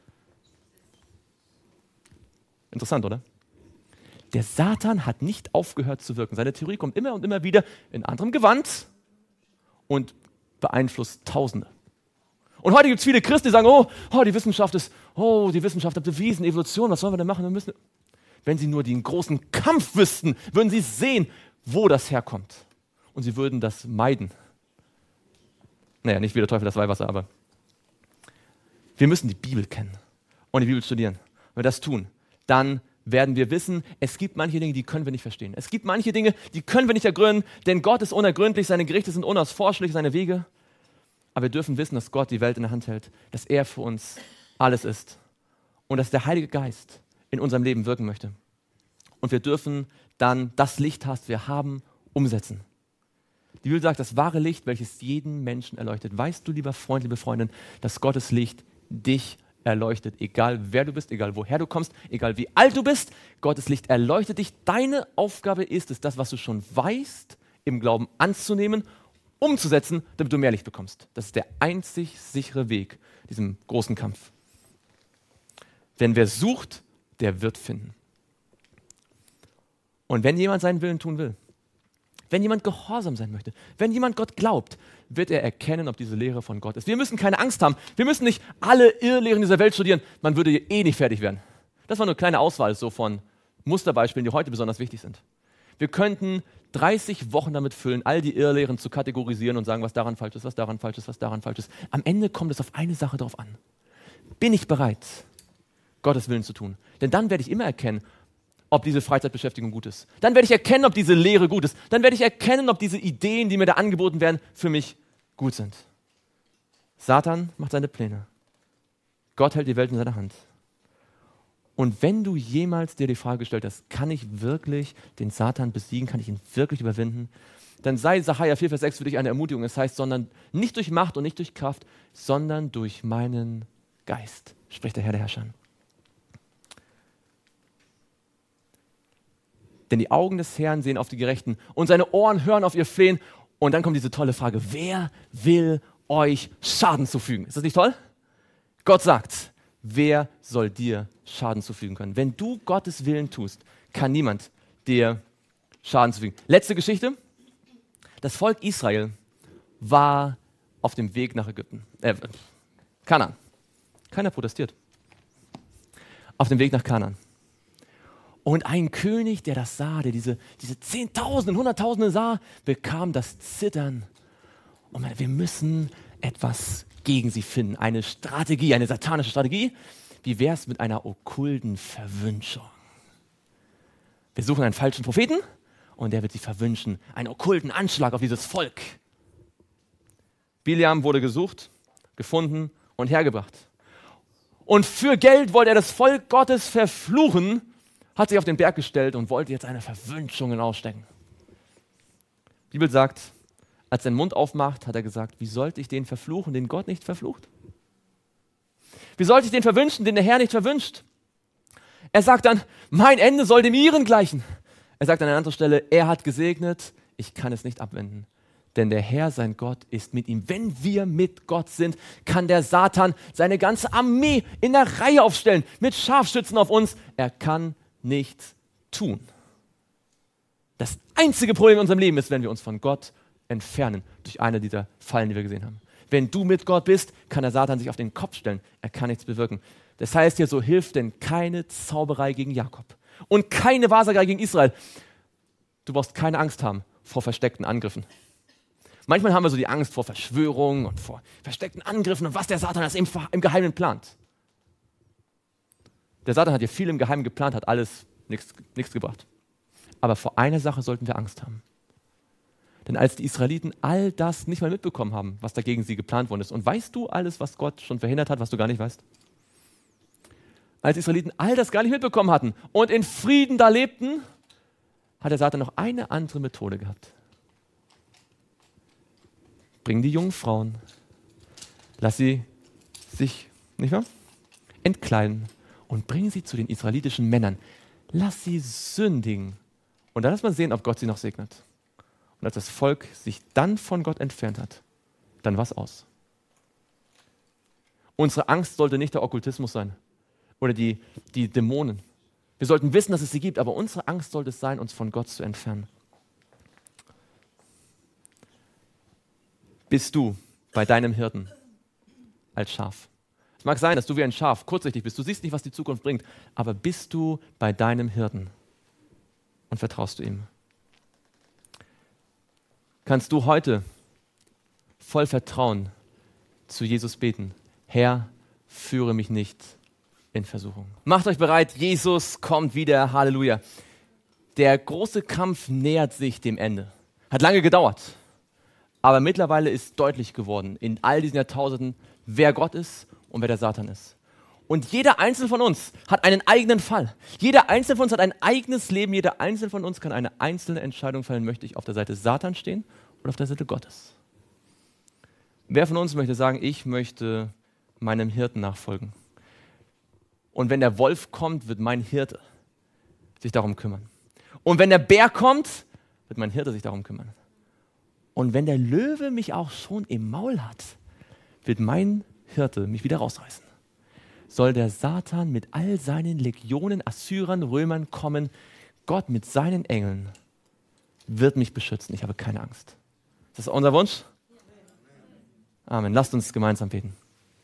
[SPEAKER 1] Interessant, oder? Der Satan hat nicht aufgehört zu wirken. Seine Theorie kommt immer und immer wieder in anderem Gewand und beeinflusst Tausende. Und heute gibt es viele Christen, die sagen, oh, oh, die Wissenschaft ist, oh, die Wissenschaft hat bewiesen, Evolution, was sollen wir denn machen? Wir müssen, wenn sie nur den großen Kampf wüssten, würden sie sehen, wo das herkommt. Und sie würden das meiden. Naja, nicht wie der Teufel das Weihwasser, aber wir müssen die Bibel kennen und die Bibel studieren. Wenn wir das tun, dann werden wir wissen, es gibt manche Dinge, die können wir nicht verstehen. Es gibt manche Dinge, die können wir nicht ergründen, denn Gott ist unergründlich, seine Gerichte sind unausforschlich, seine Wege. Aber wir dürfen wissen, dass Gott die Welt in der Hand hält, dass er für uns alles ist und dass der Heilige Geist in unserem Leben wirken möchte. Und wir dürfen dann das Licht, das wir haben, umsetzen. Die Bibel sagt, das wahre Licht, welches jeden Menschen erleuchtet. Weißt du, lieber Freund, liebe Freundin, dass Gottes Licht dich erleuchtet, egal wer du bist, egal woher du kommst, egal wie alt du bist, Gottes Licht erleuchtet dich. Deine Aufgabe ist es, das, was du schon weißt, im Glauben anzunehmen, umzusetzen, damit du mehr Licht bekommst. Das ist der einzig sichere Weg, diesem großen Kampf. Denn wer sucht, der wird finden. Und wenn jemand seinen Willen tun will, wenn jemand gehorsam sein möchte, wenn jemand Gott glaubt, wird er erkennen, ob diese Lehre von Gott ist. Wir müssen keine Angst haben. Wir müssen nicht alle Irrlehren dieser Welt studieren. Man würde eh nicht fertig werden. Das war nur eine kleine Auswahl so von Musterbeispielen, die heute besonders wichtig sind. Wir könnten dreißig Wochen damit füllen, all die Irrlehren zu kategorisieren und sagen, was daran falsch ist, was daran falsch ist, was daran falsch ist. Am Ende kommt es auf eine Sache drauf an. Bin ich bereit, Gottes Willen zu tun? Denn dann werde ich immer erkennen, ob diese Freizeitbeschäftigung gut ist. Dann werde ich erkennen, ob diese Lehre gut ist. Dann werde ich erkennen, ob diese Ideen, die mir da angeboten werden, für mich gut sind. Satan macht seine Pläne. Gott hält die Welt in seiner Hand. Und wenn du jemals dir die Frage gestellt hast, kann ich wirklich den Satan besiegen, kann ich ihn wirklich überwinden, dann sei Sacharja vier, Vers sechs für dich eine Ermutigung. Es heißt, sondern nicht durch Macht und nicht durch Kraft, sondern durch meinen Geist, spricht der Herr der Herrscher. Denn die Augen des Herrn sehen auf die Gerechten und seine Ohren hören auf ihr Flehen. Und dann kommt diese tolle Frage, wer will euch Schaden zufügen? Ist das nicht toll? Gott sagt, wer soll dir Schaden zufügen können? Wenn du Gottes Willen tust, kann niemand dir Schaden zufügen. Letzte Geschichte. Das Volk Israel war auf dem Weg nach Ägypten. Äh, Kanaan. Keiner protestiert. Auf dem Weg nach Kanaan. Und ein König, der das sah, der diese, diese Zehntausende, Hunderttausende sah, bekam das Zittern. Und meinte, wir müssen etwas gegen sie finden. Eine Strategie, eine satanische Strategie. Wie wäre es mit einer okkulten Verwünschung? Wir suchen einen falschen Propheten und der wird sie verwünschen. Einen okkulten Anschlag auf dieses Volk. Biliam wurde gesucht, gefunden und hergebracht. Und für Geld wollte er das Volk Gottes verfluchen, hat sich auf den Berg gestellt und wollte jetzt eine Verwünschung ausstecken. Die Bibel sagt, als er den Mund aufmacht, hat er gesagt, wie sollte ich den verfluchen, den Gott nicht verflucht? Wie sollte ich den verwünschen, den der Herr nicht verwünscht? Er sagt dann, mein Ende soll dem ihren gleichen. Er sagt an einer anderen Stelle, er hat gesegnet, ich kann es nicht abwenden. Denn der Herr, sein Gott, ist mit ihm. Wenn wir mit Gott sind, kann der Satan seine ganze Armee in der Reihe aufstellen, mit Scharfschützen auf uns. Er kann nichts tun. Das einzige Problem in unserem Leben ist, wenn wir uns von Gott entfernen, durch eine dieser Fallen, die wir gesehen haben. Wenn du mit Gott bist, kann der Satan sich auf den Kopf stellen. Er kann nichts bewirken. Das heißt hier, so hilft denn keine Zauberei gegen Jakob und keine Wahrsagerei gegen Israel. Du brauchst keine Angst haben vor versteckten Angriffen. Manchmal haben wir so die Angst vor Verschwörungen und vor versteckten Angriffen und was der Satan das im, im Geheimen plant. Der Satan hat ja viel im Geheimen geplant, hat alles nichts gebracht. Aber vor einer Sache sollten wir Angst haben. Denn als die Israeliten all das nicht mal mitbekommen haben, was dagegen sie geplant worden ist, und weißt du alles, was Gott schon verhindert hat, was du gar nicht weißt? Als die Israeliten all das gar nicht mitbekommen hatten und in Frieden da lebten, hat der Satan noch eine andere Methode gehabt. Bring die jungen Frauen, lass sie sich, nicht wahr, entkleiden und bring sie zu den israelitischen Männern. Lass sie sündigen und dann lass mal sehen, ob Gott sie noch segnet. Und als das Volk sich dann von Gott entfernt hat, dann war es aus. Unsere Angst sollte nicht der Okkultismus sein oder die, die Dämonen. Wir sollten wissen, dass es sie gibt, aber unsere Angst sollte es sein, uns von Gott zu entfernen. Bist du bei deinem Hirten als Schaf? Es mag sein, dass du wie ein Schaf kurzsichtig bist. Du siehst nicht, was die Zukunft bringt. Aber bist du bei deinem Hirten und vertraust du ihm? Kannst du heute voll Vertrauen zu Jesus beten? Herr, führe mich nicht in Versuchung. Macht euch bereit, Jesus kommt wieder. Halleluja. Der große Kampf nähert sich dem Ende. Hat lange gedauert. Aber mittlerweile ist deutlich geworden, in all diesen Jahrtausenden, wer Gott ist und wer der Satan ist. Und jeder Einzelne von uns hat einen eigenen Fall. Jeder Einzelne von uns hat ein eigenes Leben. Jeder Einzelne von uns kann eine einzelne Entscheidung fällen. Möchte ich auf der Seite Satan stehen oder auf der Seite Gottes? Wer von uns möchte sagen, ich möchte meinem Hirten nachfolgen? Und wenn der Wolf kommt, wird mein Hirte sich darum kümmern. Und wenn der Bär kommt, wird mein Hirte sich darum kümmern. Und wenn der Löwe mich auch schon im Maul hat, wird mein Hirte mich wieder rausreißen. Soll der Satan mit all seinen Legionen, Assyrern, Römern kommen, Gott mit seinen Engeln wird mich beschützen. Ich habe keine Angst. Ist das unser Wunsch? Amen. Lasst uns gemeinsam beten.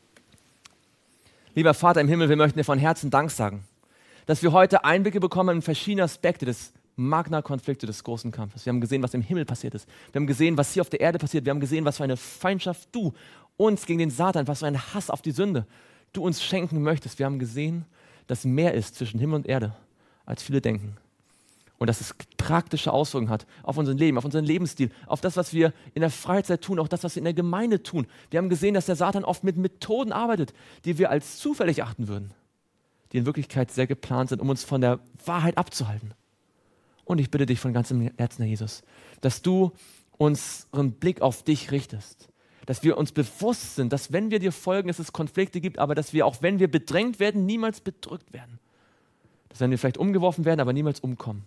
[SPEAKER 1] Lieber Vater im Himmel, wir möchten dir von Herzen Dank sagen, dass wir heute Einblicke bekommen in verschiedene Aspekte des Magna-Konflikte des großen Kampfes. Wir haben gesehen, was im Himmel passiert ist. Wir haben gesehen, was hier auf der Erde passiert. Wir haben gesehen, was für eine Feindschaft du uns gegen den Satan, was für ein Hass auf die Sünde du uns schenken möchtest. Wir haben gesehen, dass mehr ist zwischen Himmel und Erde, als viele denken. Und dass es praktische Auswirkungen hat auf unser Leben, auf unseren Lebensstil, auf das, was wir in der Freizeit tun, auch das, was wir in der Gemeinde tun. Wir haben gesehen, dass der Satan oft mit Methoden arbeitet, die wir als zufällig achten würden, die in Wirklichkeit sehr geplant sind, um uns von der Wahrheit abzuhalten. Und ich bitte dich von ganzem Herzen, Herr Jesus, dass du unseren Blick auf dich richtest, dass wir uns bewusst sind, dass wenn wir dir folgen, dass es Konflikte gibt, aber dass wir, auch wenn wir bedrängt werden, niemals bedrückt werden. Dass wenn wir vielleicht umgeworfen werden, aber niemals umkommen.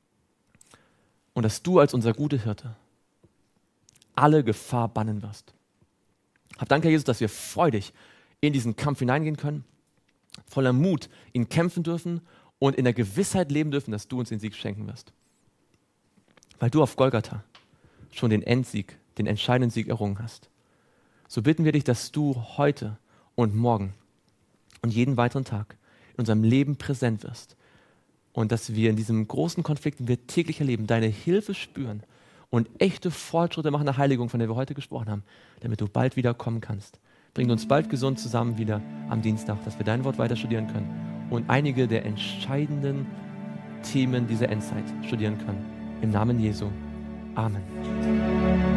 [SPEAKER 1] Und dass du als unser guter Hirte alle Gefahr bannen wirst. Hab Dank, Herr Jesus, dass wir freudig in diesen Kampf hineingehen können, voller Mut ihn kämpfen dürfen und in der Gewissheit leben dürfen, dass du uns den Sieg schenken wirst. Weil du auf Golgatha schon den Endsieg, den entscheidenden Sieg errungen hast. So bitten wir dich, dass du heute und morgen und jeden weiteren Tag in unserem Leben präsent wirst. Und dass wir in diesem großen Konflikt, den wir täglich erleben, deine Hilfe spüren und echte Fortschritte machen der Heiligung, von der wir heute gesprochen haben, damit du bald wiederkommen kannst. Bring uns bald gesund zusammen wieder am Dienstag, dass wir dein Wort weiter studieren können und einige der entscheidenden Themen dieser Endzeit studieren können. Im Namen Jesu. Amen.